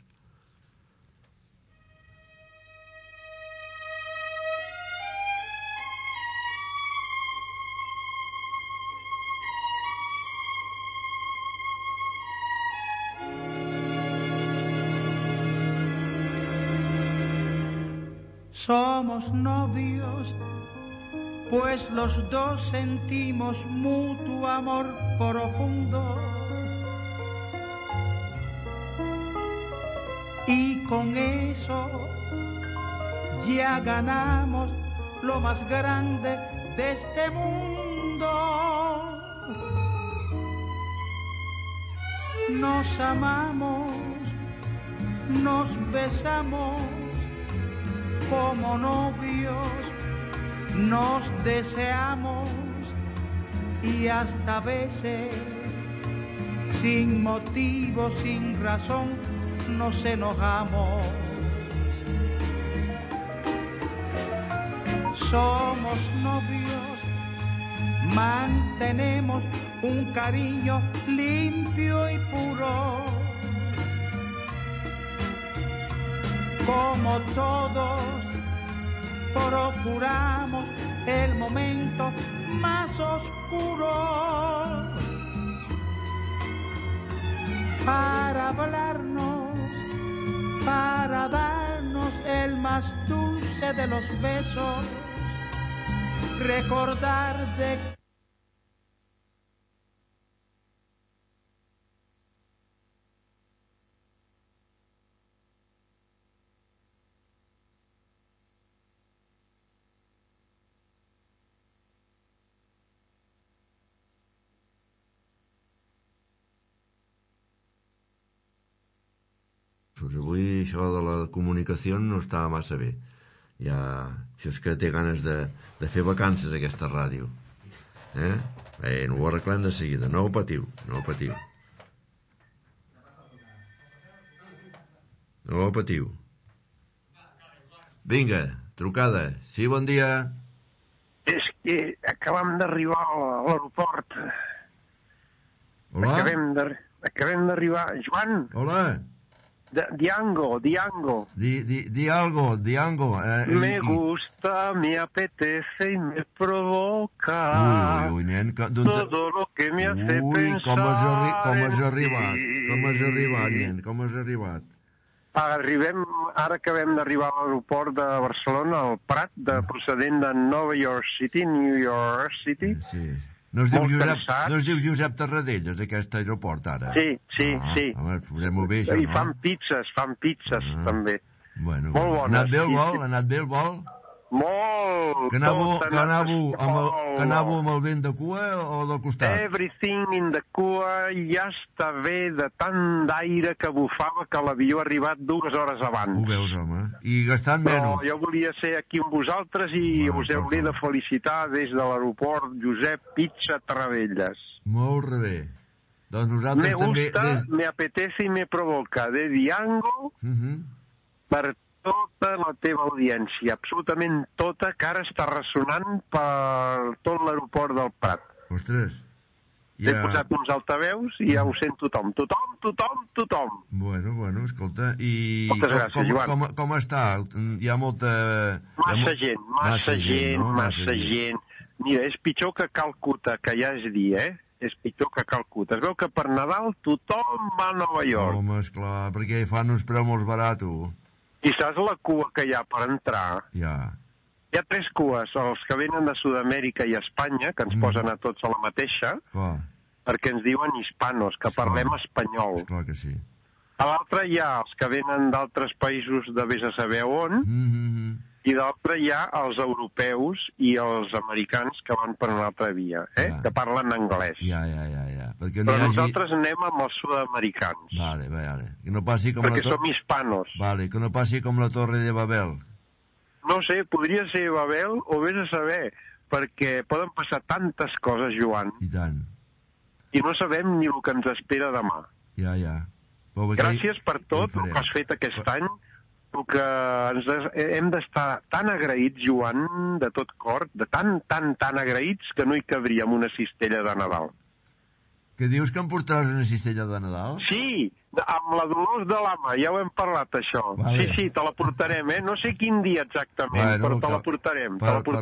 Somos novios, pues los dos sentimos mutuo amor profundo. Y con eso ya ganamos lo más grande de este mundo. Nos amamos, nos besamos como novios, nos deseamos y hasta a veces sin motivo, sin razón nos enojamos. Somos novios, mantenemos un cariño limpio y puro. Como todos procuramos el momento más oscuro para hablarnos, para darnos el más dulce de los besos, recordar de Pues avui això de la comunicació no està massa bé. Ja, si és que té ganes de fer vacances aquesta ràdio. No ho arreglem de seguida, no ho patiu. No ho patiu. Vinga, trucada. Sí, bon dia. És que acabem d'arribar a l'aeroport. Hola? Acabem d'arribar. Joan? Hola? Diango. Di algo. Me gusta, me apetece y me provoca. Ui, nen. Todo lo que me hace pensar. Com has arribat, nen? Com has arribat? Ara acabem d'arribar a l'aeroport de Barcelona, al Prat, procedent de New York City. Sí. No es diu Josep Tarradellas, d'aquest aeroport, ara? Sí. Home, posem-ho bé, això, no? I fan pizzas, també. Bueno, molt bones. Ha anat bé el vol? Molt! Que anàveu amb el vent de cua o del costat? Everything in the cua, ja està bé de tant d'aire que bufava que l'avió ha arribat 2 hores abans. Ho veus, home? I gastant menys. Però jo volia ser aquí amb vosaltres i us hauré de felicitar des de l'aeroport Josep Pizza Tarradellas. Molt bé. Doncs nosaltres també... Me gusta, me apetece y me provoca, de Diango, per tota la teva audiència, absolutament tota, que ara està ressonant per tot l'aeroport del Prat. Ostres. He posat uns altaveus i ja ho sent tothom. Tothom. Bueno, escolta, i moltes gràcies, Joan. Com està? Hi ha molta... Massa gent. Mira, és pitjor que Calcuta, que ja és dia, És pitjor que Calcuta. Es veu que per Nadal tothom va a Nova York. Home, esclar, perquè fan uns preus molt baratos. I saps la cua que hi ha per entrar? Ja. Hi ha 3 cues, els que venen de Sud-amèrica i Espanya, que ens posen a tots a la mateixa, perquè ens diuen hispanos, que parlem espanyol. Clar que sí. A l'altre hi ha els que venen d'altres països de vés a saber on, i d'altre hi ha els europeus i els americans que van per una altra via, que parlen anglès. Ja. Però nosaltres anem amb els sud-americans. Vale. Que no passi com perquè som hispanos. Vale, que no passi com la Torre de Babel. No sé, podria ser Babel o vés a saber, perquè poden passar tantes coses, Joan. I tant. I no sabem ni el que ens espera demà. Ja. Gràcies per tot el que has fet aquest any, que hem d'estar tan agraïts, Joan, de tot cor, de tan agraïts que no hi cabríem una cistella de Nadal. Que dius que em portaràs una cistella de Nadal? Sí, amb la Dolors de l'Ama, ja ho hem parlat, això. Vale. Sí, te la portarem, No sé quin dia exactament, però te la portarem.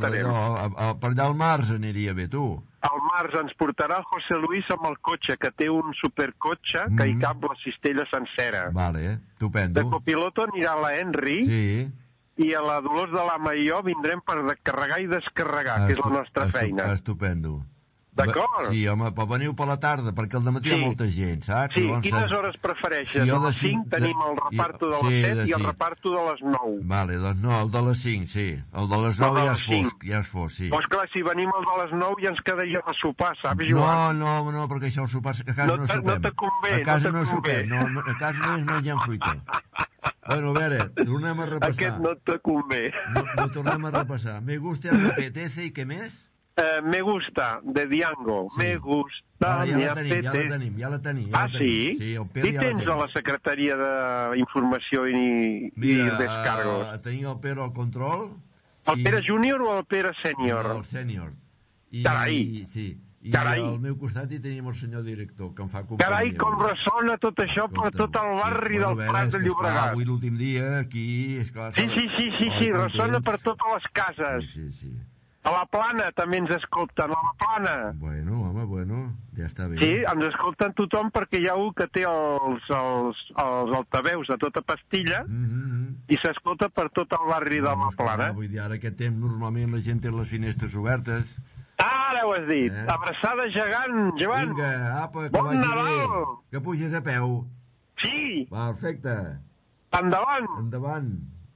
Per allà al març aniria bé, tu. Al març ens portarà el José Luis amb el cotxe, que té un supercotxe que hi cap la cistella sencera. Vale, estupendo. De copiloto anirà la Henry, i a la Dolors de l'Ama i jo vindrem per carregar i descarregar, que és la nostra feina. Estupendo. D'acord? Sí, home, però veniu per la tarda, perquè al dematí hi ha molta gent, saps? Sí, quines hores prefereixes? A les 5 tenim el reparto de les 7 i el reparto de les 9. Vale, doncs no, el de les 5, sí. El de les 9 ja és fosc, sí. Doncs clar, si venim el de les 9 ja ens quedaríem a sopar, saps, Joan? No, perquè això el sopar a casa no sopem. No te convé, a casa no sopem, a casa no és menjant fruita. Bueno, a veure, tornem a repassar. Aquest no te convé. No tornem a repassar. Me gusta, me apetece i què més? Me gusta, de Diango. Sí. Me gusta, me apetece. Ja la tenim. Ah, sí? Sí, Qui tens a la Secretaria d'Informació i Descargos? Tenia el Pere al control. El Pere júnior o el Pere sènior? El sènior. Carai! Sí. I al meu costat hi tenim el senyor director, que em fa companyia. Carai, com ressona tot això per tot el barri del Prat de Llobregat. Avui l'últim dia, aquí... Sí, ressona per totes les cases. Sí. A la Plana també ens escolten, a la Plana. Bueno, ja està bé. Sí, ens escolten tothom perquè hi ha un que té els altaveus a tota pastilla i s'escolta per tot el barri de la Plana. Vull dir, ara aquest temps normalment la gent té les finestres obertes. Ara ho has dit. Abraçada gegant, Joan. Vinga, apa, que bon vagi Nadal. bé. Que puges a peu. Sí. Perfecte. Endavant.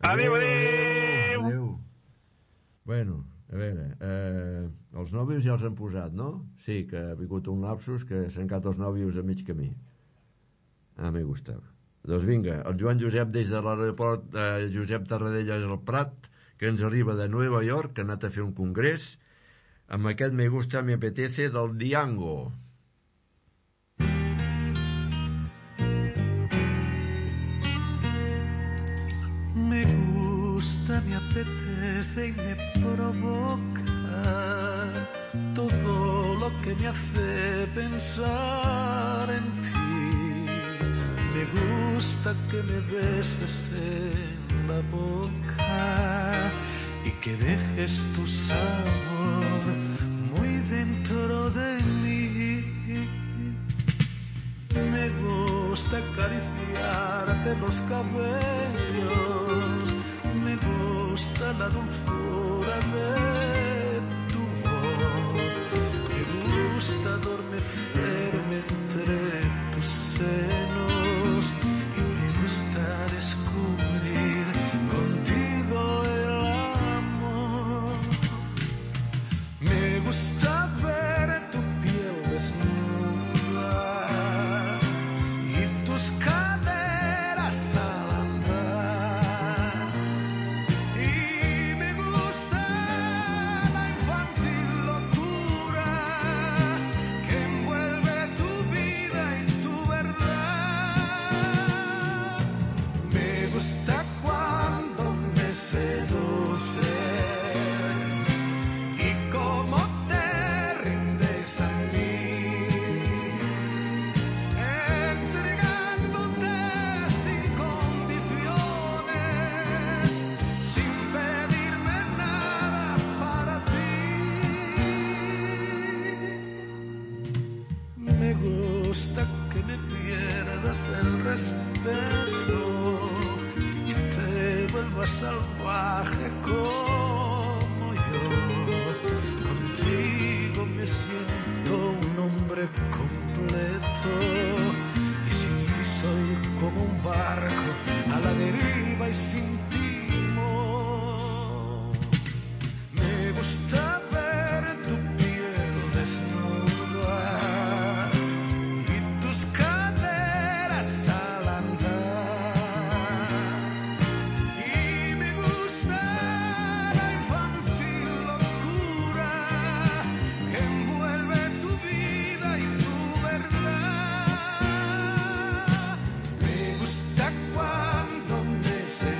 Adéu. Bueno, a veure, els nòvios ja els han posat, no? Sí, que ha vingut un lapsus que s'han quedat els nòvios a mig camí. Me gustava. Doncs vinga, el Joan Josep des de l'aeroport Josep Tarradellas al Prat, que ens arriba de Nova York, que ha anat a fer un congrés, amb aquest Me gusta, me apetece del Diango. Me gusta, me apetece y me provoca todo lo que me hace pensar en ti. Me gusta que me beses en la boca y que dejes tu sabor muy dentro de mí. Me gusta acariciarte los cabellos, me gusta la dulzura de tu voz, me gusta adormecerme entre tus senos y me gusta descubrir contigo el amor. Me gusta ver tu piel desnuda y tus caderas al andar, y me gusta la infantil locura que envuelve tu vida y tu verdad. Me gusta cuando me seduces y cómo te rindes a mí, entregándote sin condiciones, sin pedirme nada para ti. Me gusta que me pierdas el respeto y te vuelvas salvaje como yo. Contigo me siento un hombre completo y sin ti soy como un barco a la deriva y sin timón. Me gusta ver tu piel desnuda y tus caderas al andar, y me gusta la infantil locura que envuelve tu vida y tu verdad. Me gusta cuando me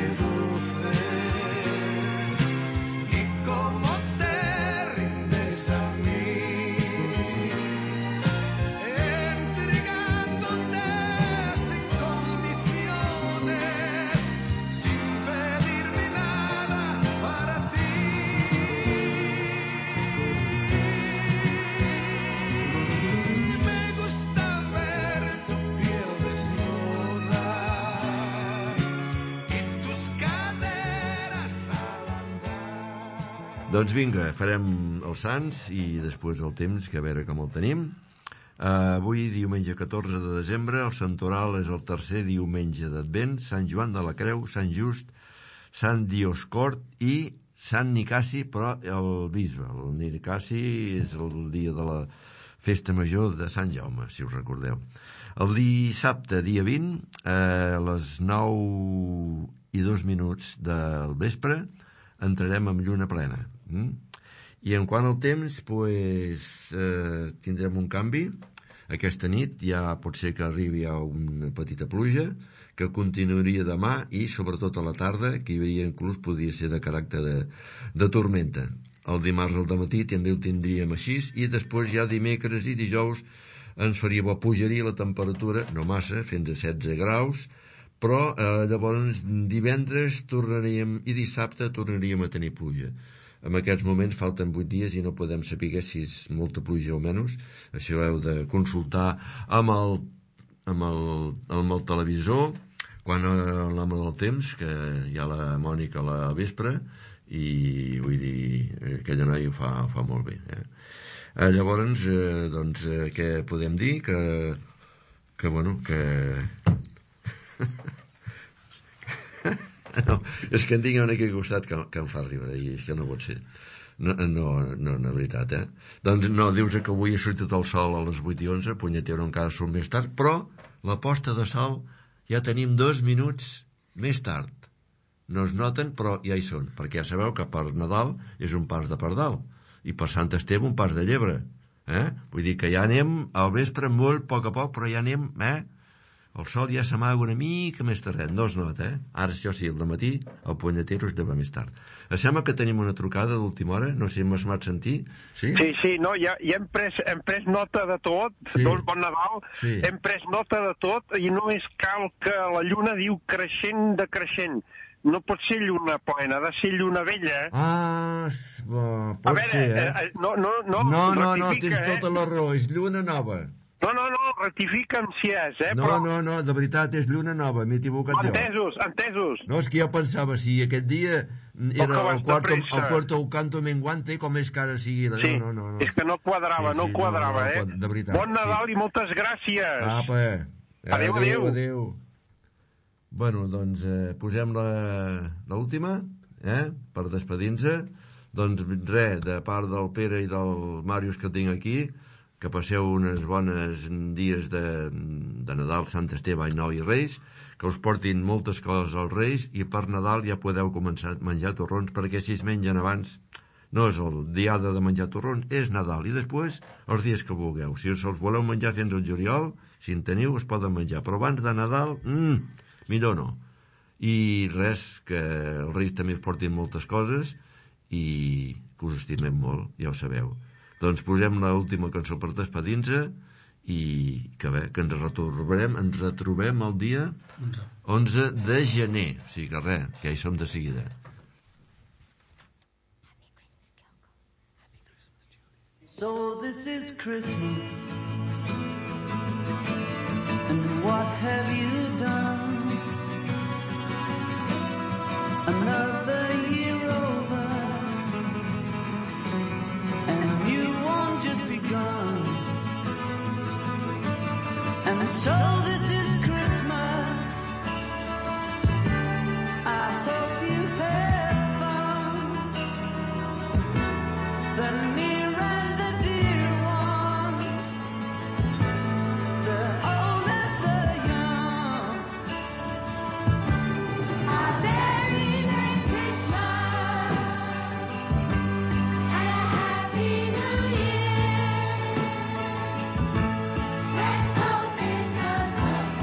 seduces y cómo te rindes a mí, entregándote sin condiciones, sin pedirme nada para ti. Me gusta ver tu piel desnuda y tus caderas al andar. Doncs vinga, farem els Sants i després el temps, que a veure com el tenim. Avui, diumenge 14 de desembre, el santoral és el tercer diumenge d'Advent, Sant Joan de la Creu, Sant Just, Sant Dioscort i Sant Nicasi, però el bisbe. El Nicasi és el dia de la festa major de Sant Jaume, si us recordeu. El dissabte, dia 20, a les 9:02 del vespre, entrarem amb lluna plena. I en quant al temps, tindrem un canvi. Aquesta nit ja pot ser que arribi a una petita pluja, que continuaria demà i sobretot a la tarda, que hi havia inclús podria ser de caràcter de tormenta. El dimarts al dematí també ho tindríem així, i després ja dimecres i dijous ens faria bo, pujaria la temperatura, no massa, fins a 16 graus, però llavors divendres i dissabte tornaríem a tenir pluja. En aquests moments falten 8 dies i no podem saber si és molta pluja o menys. Això heu de consultar amb el televisor, quan l'home del temps, que hi ha la Mònica a la vespre, i vull dir, aquella noia ho fa molt bé. Llavors, doncs, què podem dir? Que no, és que en tinc una aquí al costat que em fa riure, i això no pot ser. No, veritat, Doncs no, dius que avui ha sortit el sol a les 8:11, punyetero, encara surt més tard, però la posta de sol ja tenim 2 minuts més tard. No es noten, però ja hi són, perquè ja sabeu que per Nadal és un pas de pardal i per Sant Esteve un pas de llebre. Vull dir que ja anem al vespre molt a poc, però ja anem, el sol ja s'amaga una mica més tardet, no es nota, Ara, això sí, al matí, el punyetero es deva més tard. Em sembla que tenim una trucada d'última hora, no sé si m'has sentit. Sí, no, ja hem pres nota de tot, bon Nadal, hem pres nota de tot, i només cal que la lluna diu creixent de creixent. No pot ser lluna plena, ha de ser lluna vella. Pot ser, No, tens tota la raó, és lluna nova. No, rectifica'm si és, No, de veritat, és lluna nova, m'he equivocat jo. Entesos. No, és que jo pensava, si aquest dia era el cuarto canto menguante, com és que ara sigui... No. És que no quadrava, De veritat. Bon Nadal i moltes gràcies. Apa, adéu. Bueno, doncs posem l'última, per despedir-nos. Doncs res, de part del Pere i del Màrius que tinc aquí, que passeu unes bones dies de Nadal, Sant Esteve, Any Nou i Reis, que us portin moltes coses als Reis, i per Nadal ja podeu començar a menjar torrons, perquè si es mengen abans no és el diada de menjar torrons, és Nadal, i després els dies que vulgueu. Si us els voleu menjar fins al juliol, si en teniu, es poden menjar, però abans de Nadal, millor no. I res, que els Reis també us portin moltes coses i que us estimem molt, ja ho sabeu. Doncs posem l'última cançó per despedir-nos i que bé, que ens retrobem el dia 11 de gener. O sigui que res, que ja hi som de seguida. So this is Christmas, and what have you done? Another year over, and a new one just begun. And so this is Christmas, I hope you had fun. The near and the dear ones, the old and the young. A very Merry Christmas and a Happy New Year. Let's hope it's a good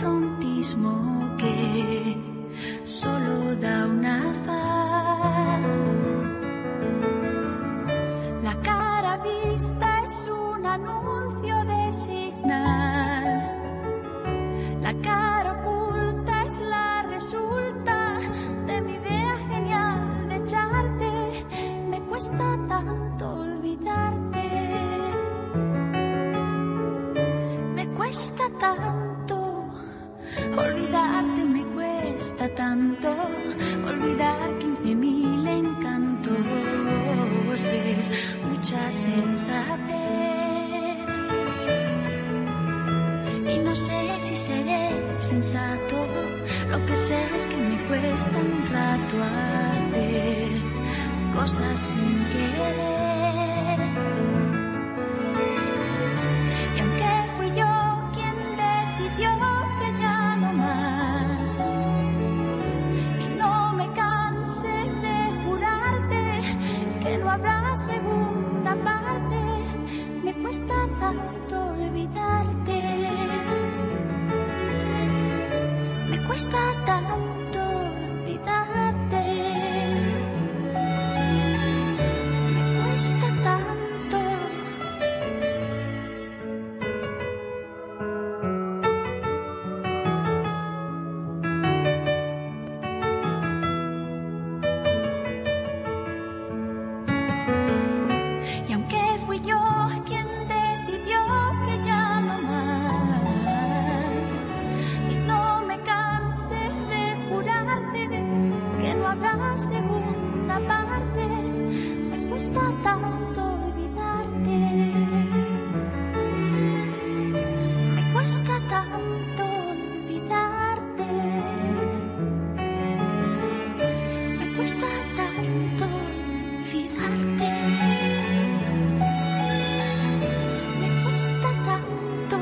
frontismo que solo da una faz. La cara vista es un anuncio de señal. La cara oculta es la resulta de mi idea genial de echarte. Me cuesta tanto olvidarte. Me cuesta tanto olvidarte, me cuesta tanto olvidar 15.000 encantos. Es mucha sensatez y no sé si seré sensato. Lo que sé es que me cuesta un rato hacer cosas sin querer. Y aunque fui yo quien decidió que ya no más, y no me canse de jurarte que no habrá segunda parte, me cuesta tanto olvidarte. Me cuesta tanto olvidarte. Me cuesta tanto. Y aunque fui yo quien decidió que ya no más, y no me cansé de jurarte que no habrá segunda parte, me cuesta tanto olvidarte. Me cuesta tanto olvidarte. Me cuesta tanto olvidarte. Me cuesta tanto.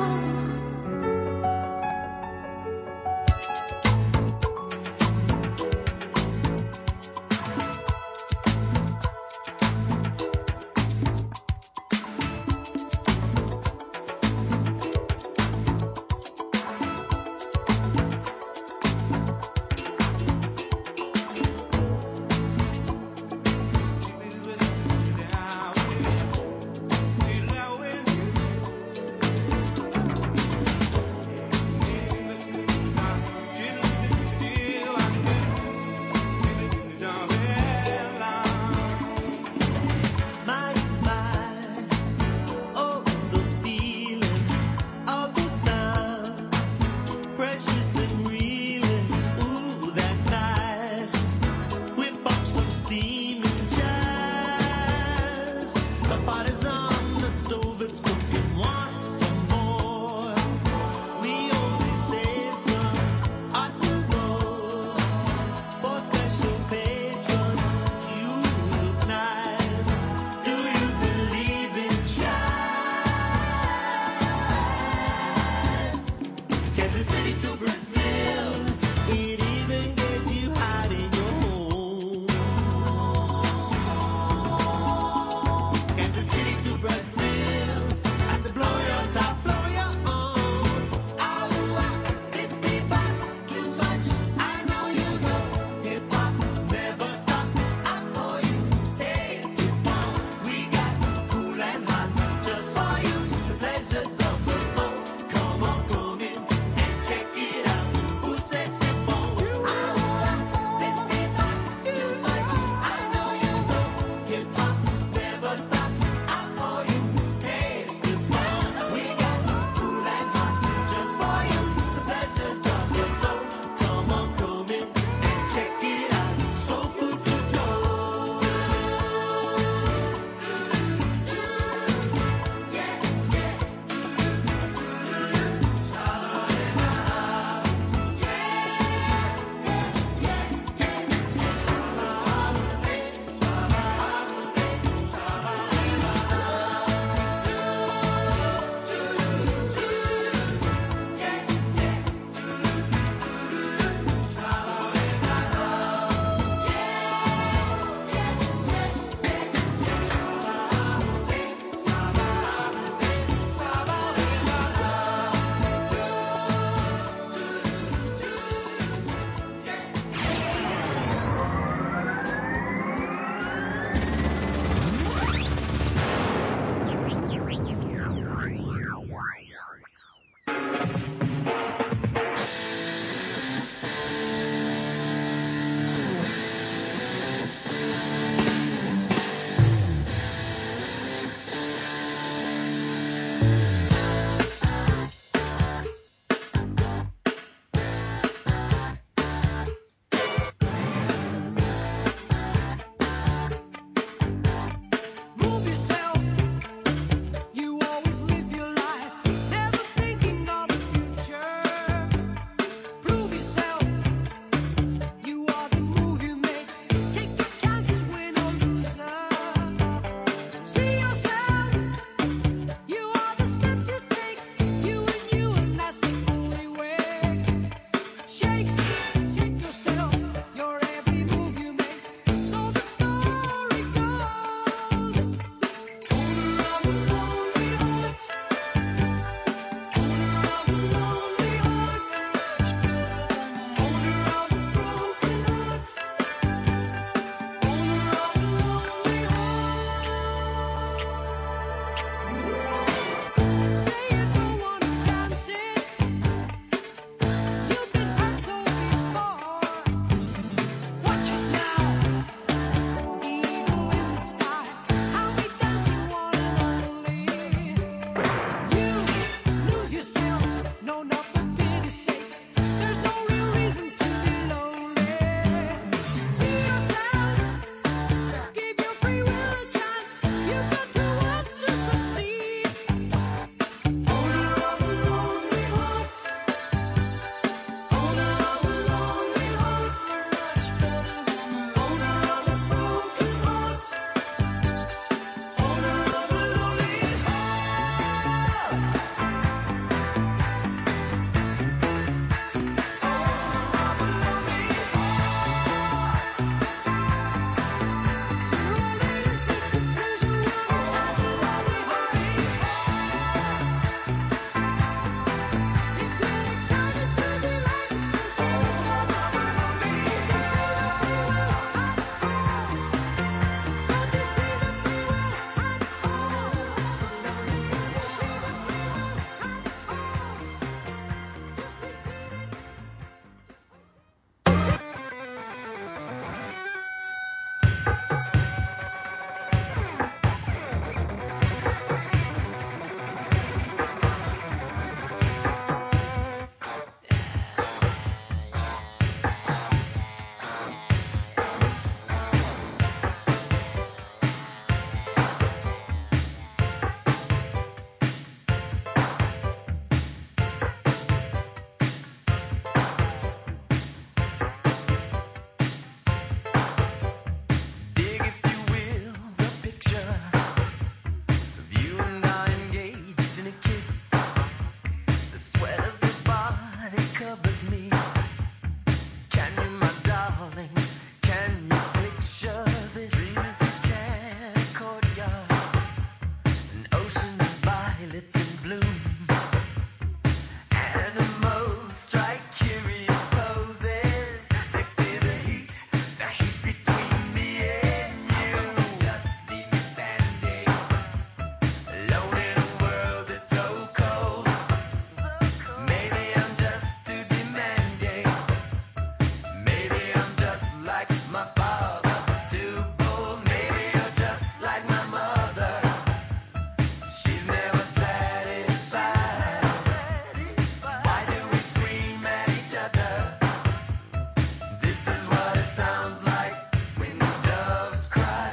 my father too bold. Maybe you're just like my mother. She's never satisfied. Why do we scream at each other? This is what it sounds like when the doves cry.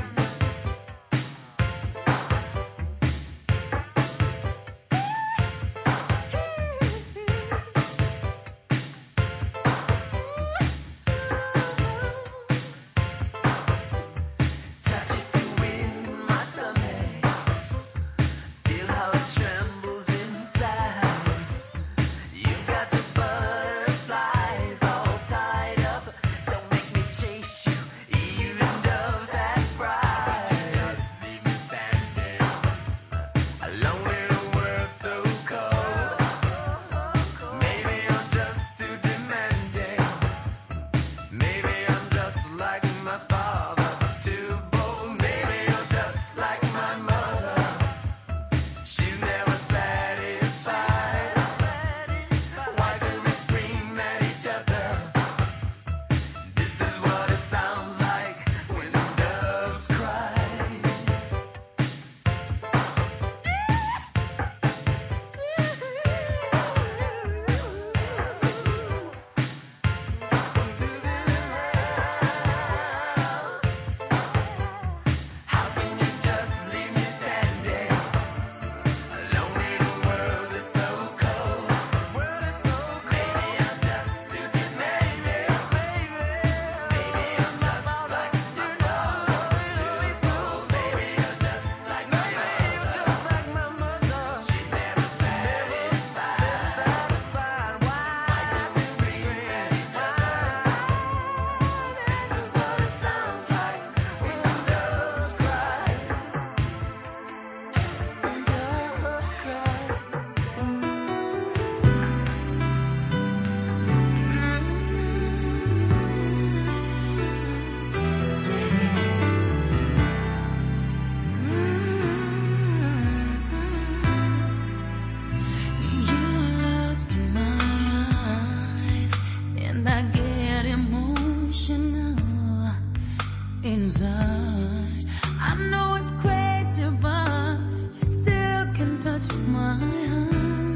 Inside, I know it's crazy, but you still can touch my heart.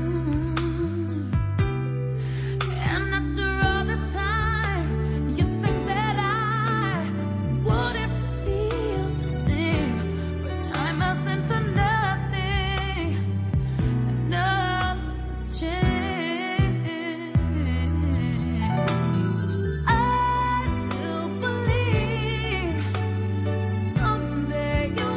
And after all this time, you think that I wouldn't feel the same, but time has been for nothing, and nothing's changed. I still believe someday you'll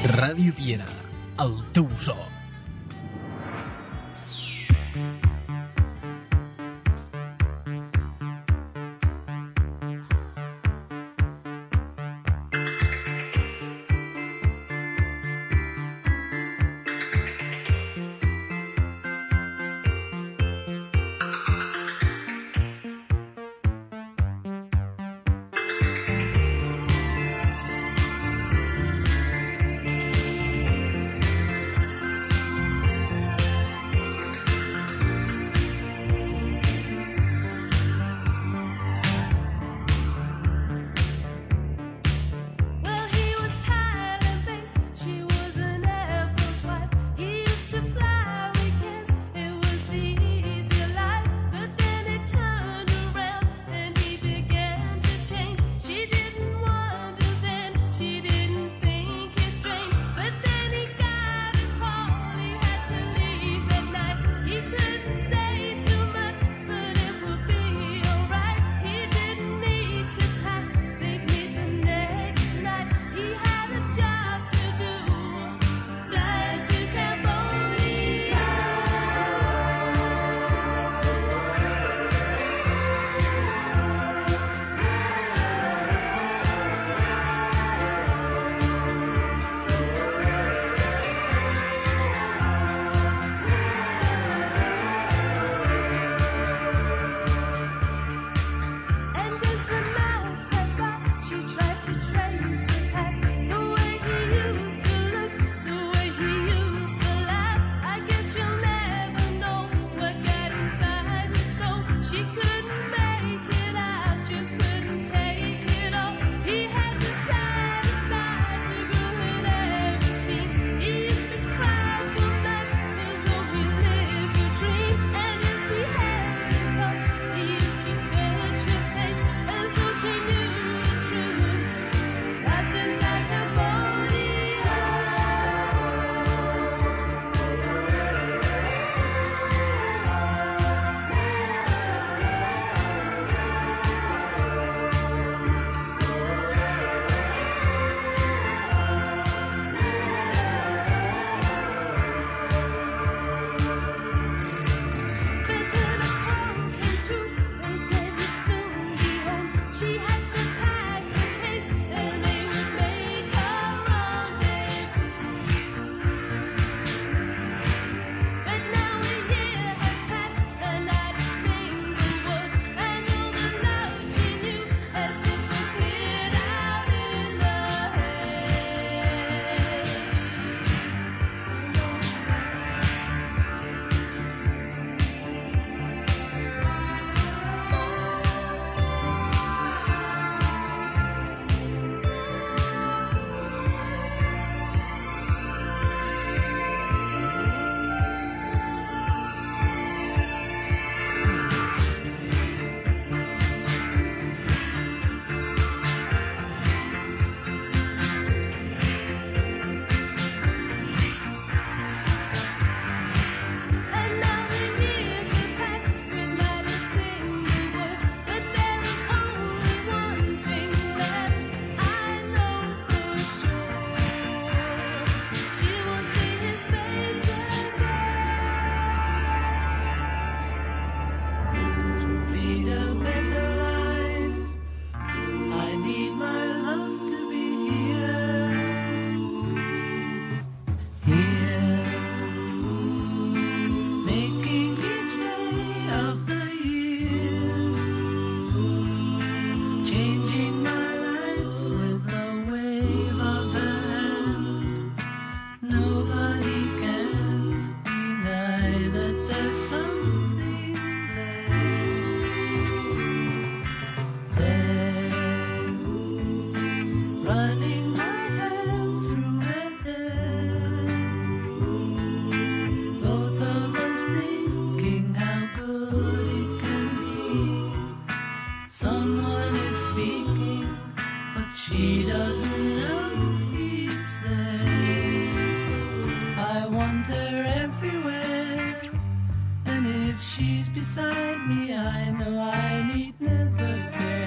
Ràdio Piera, el teu so.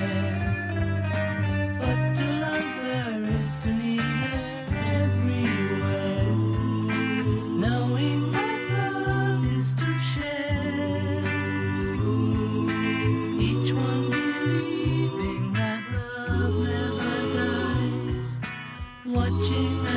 Everywhere. watching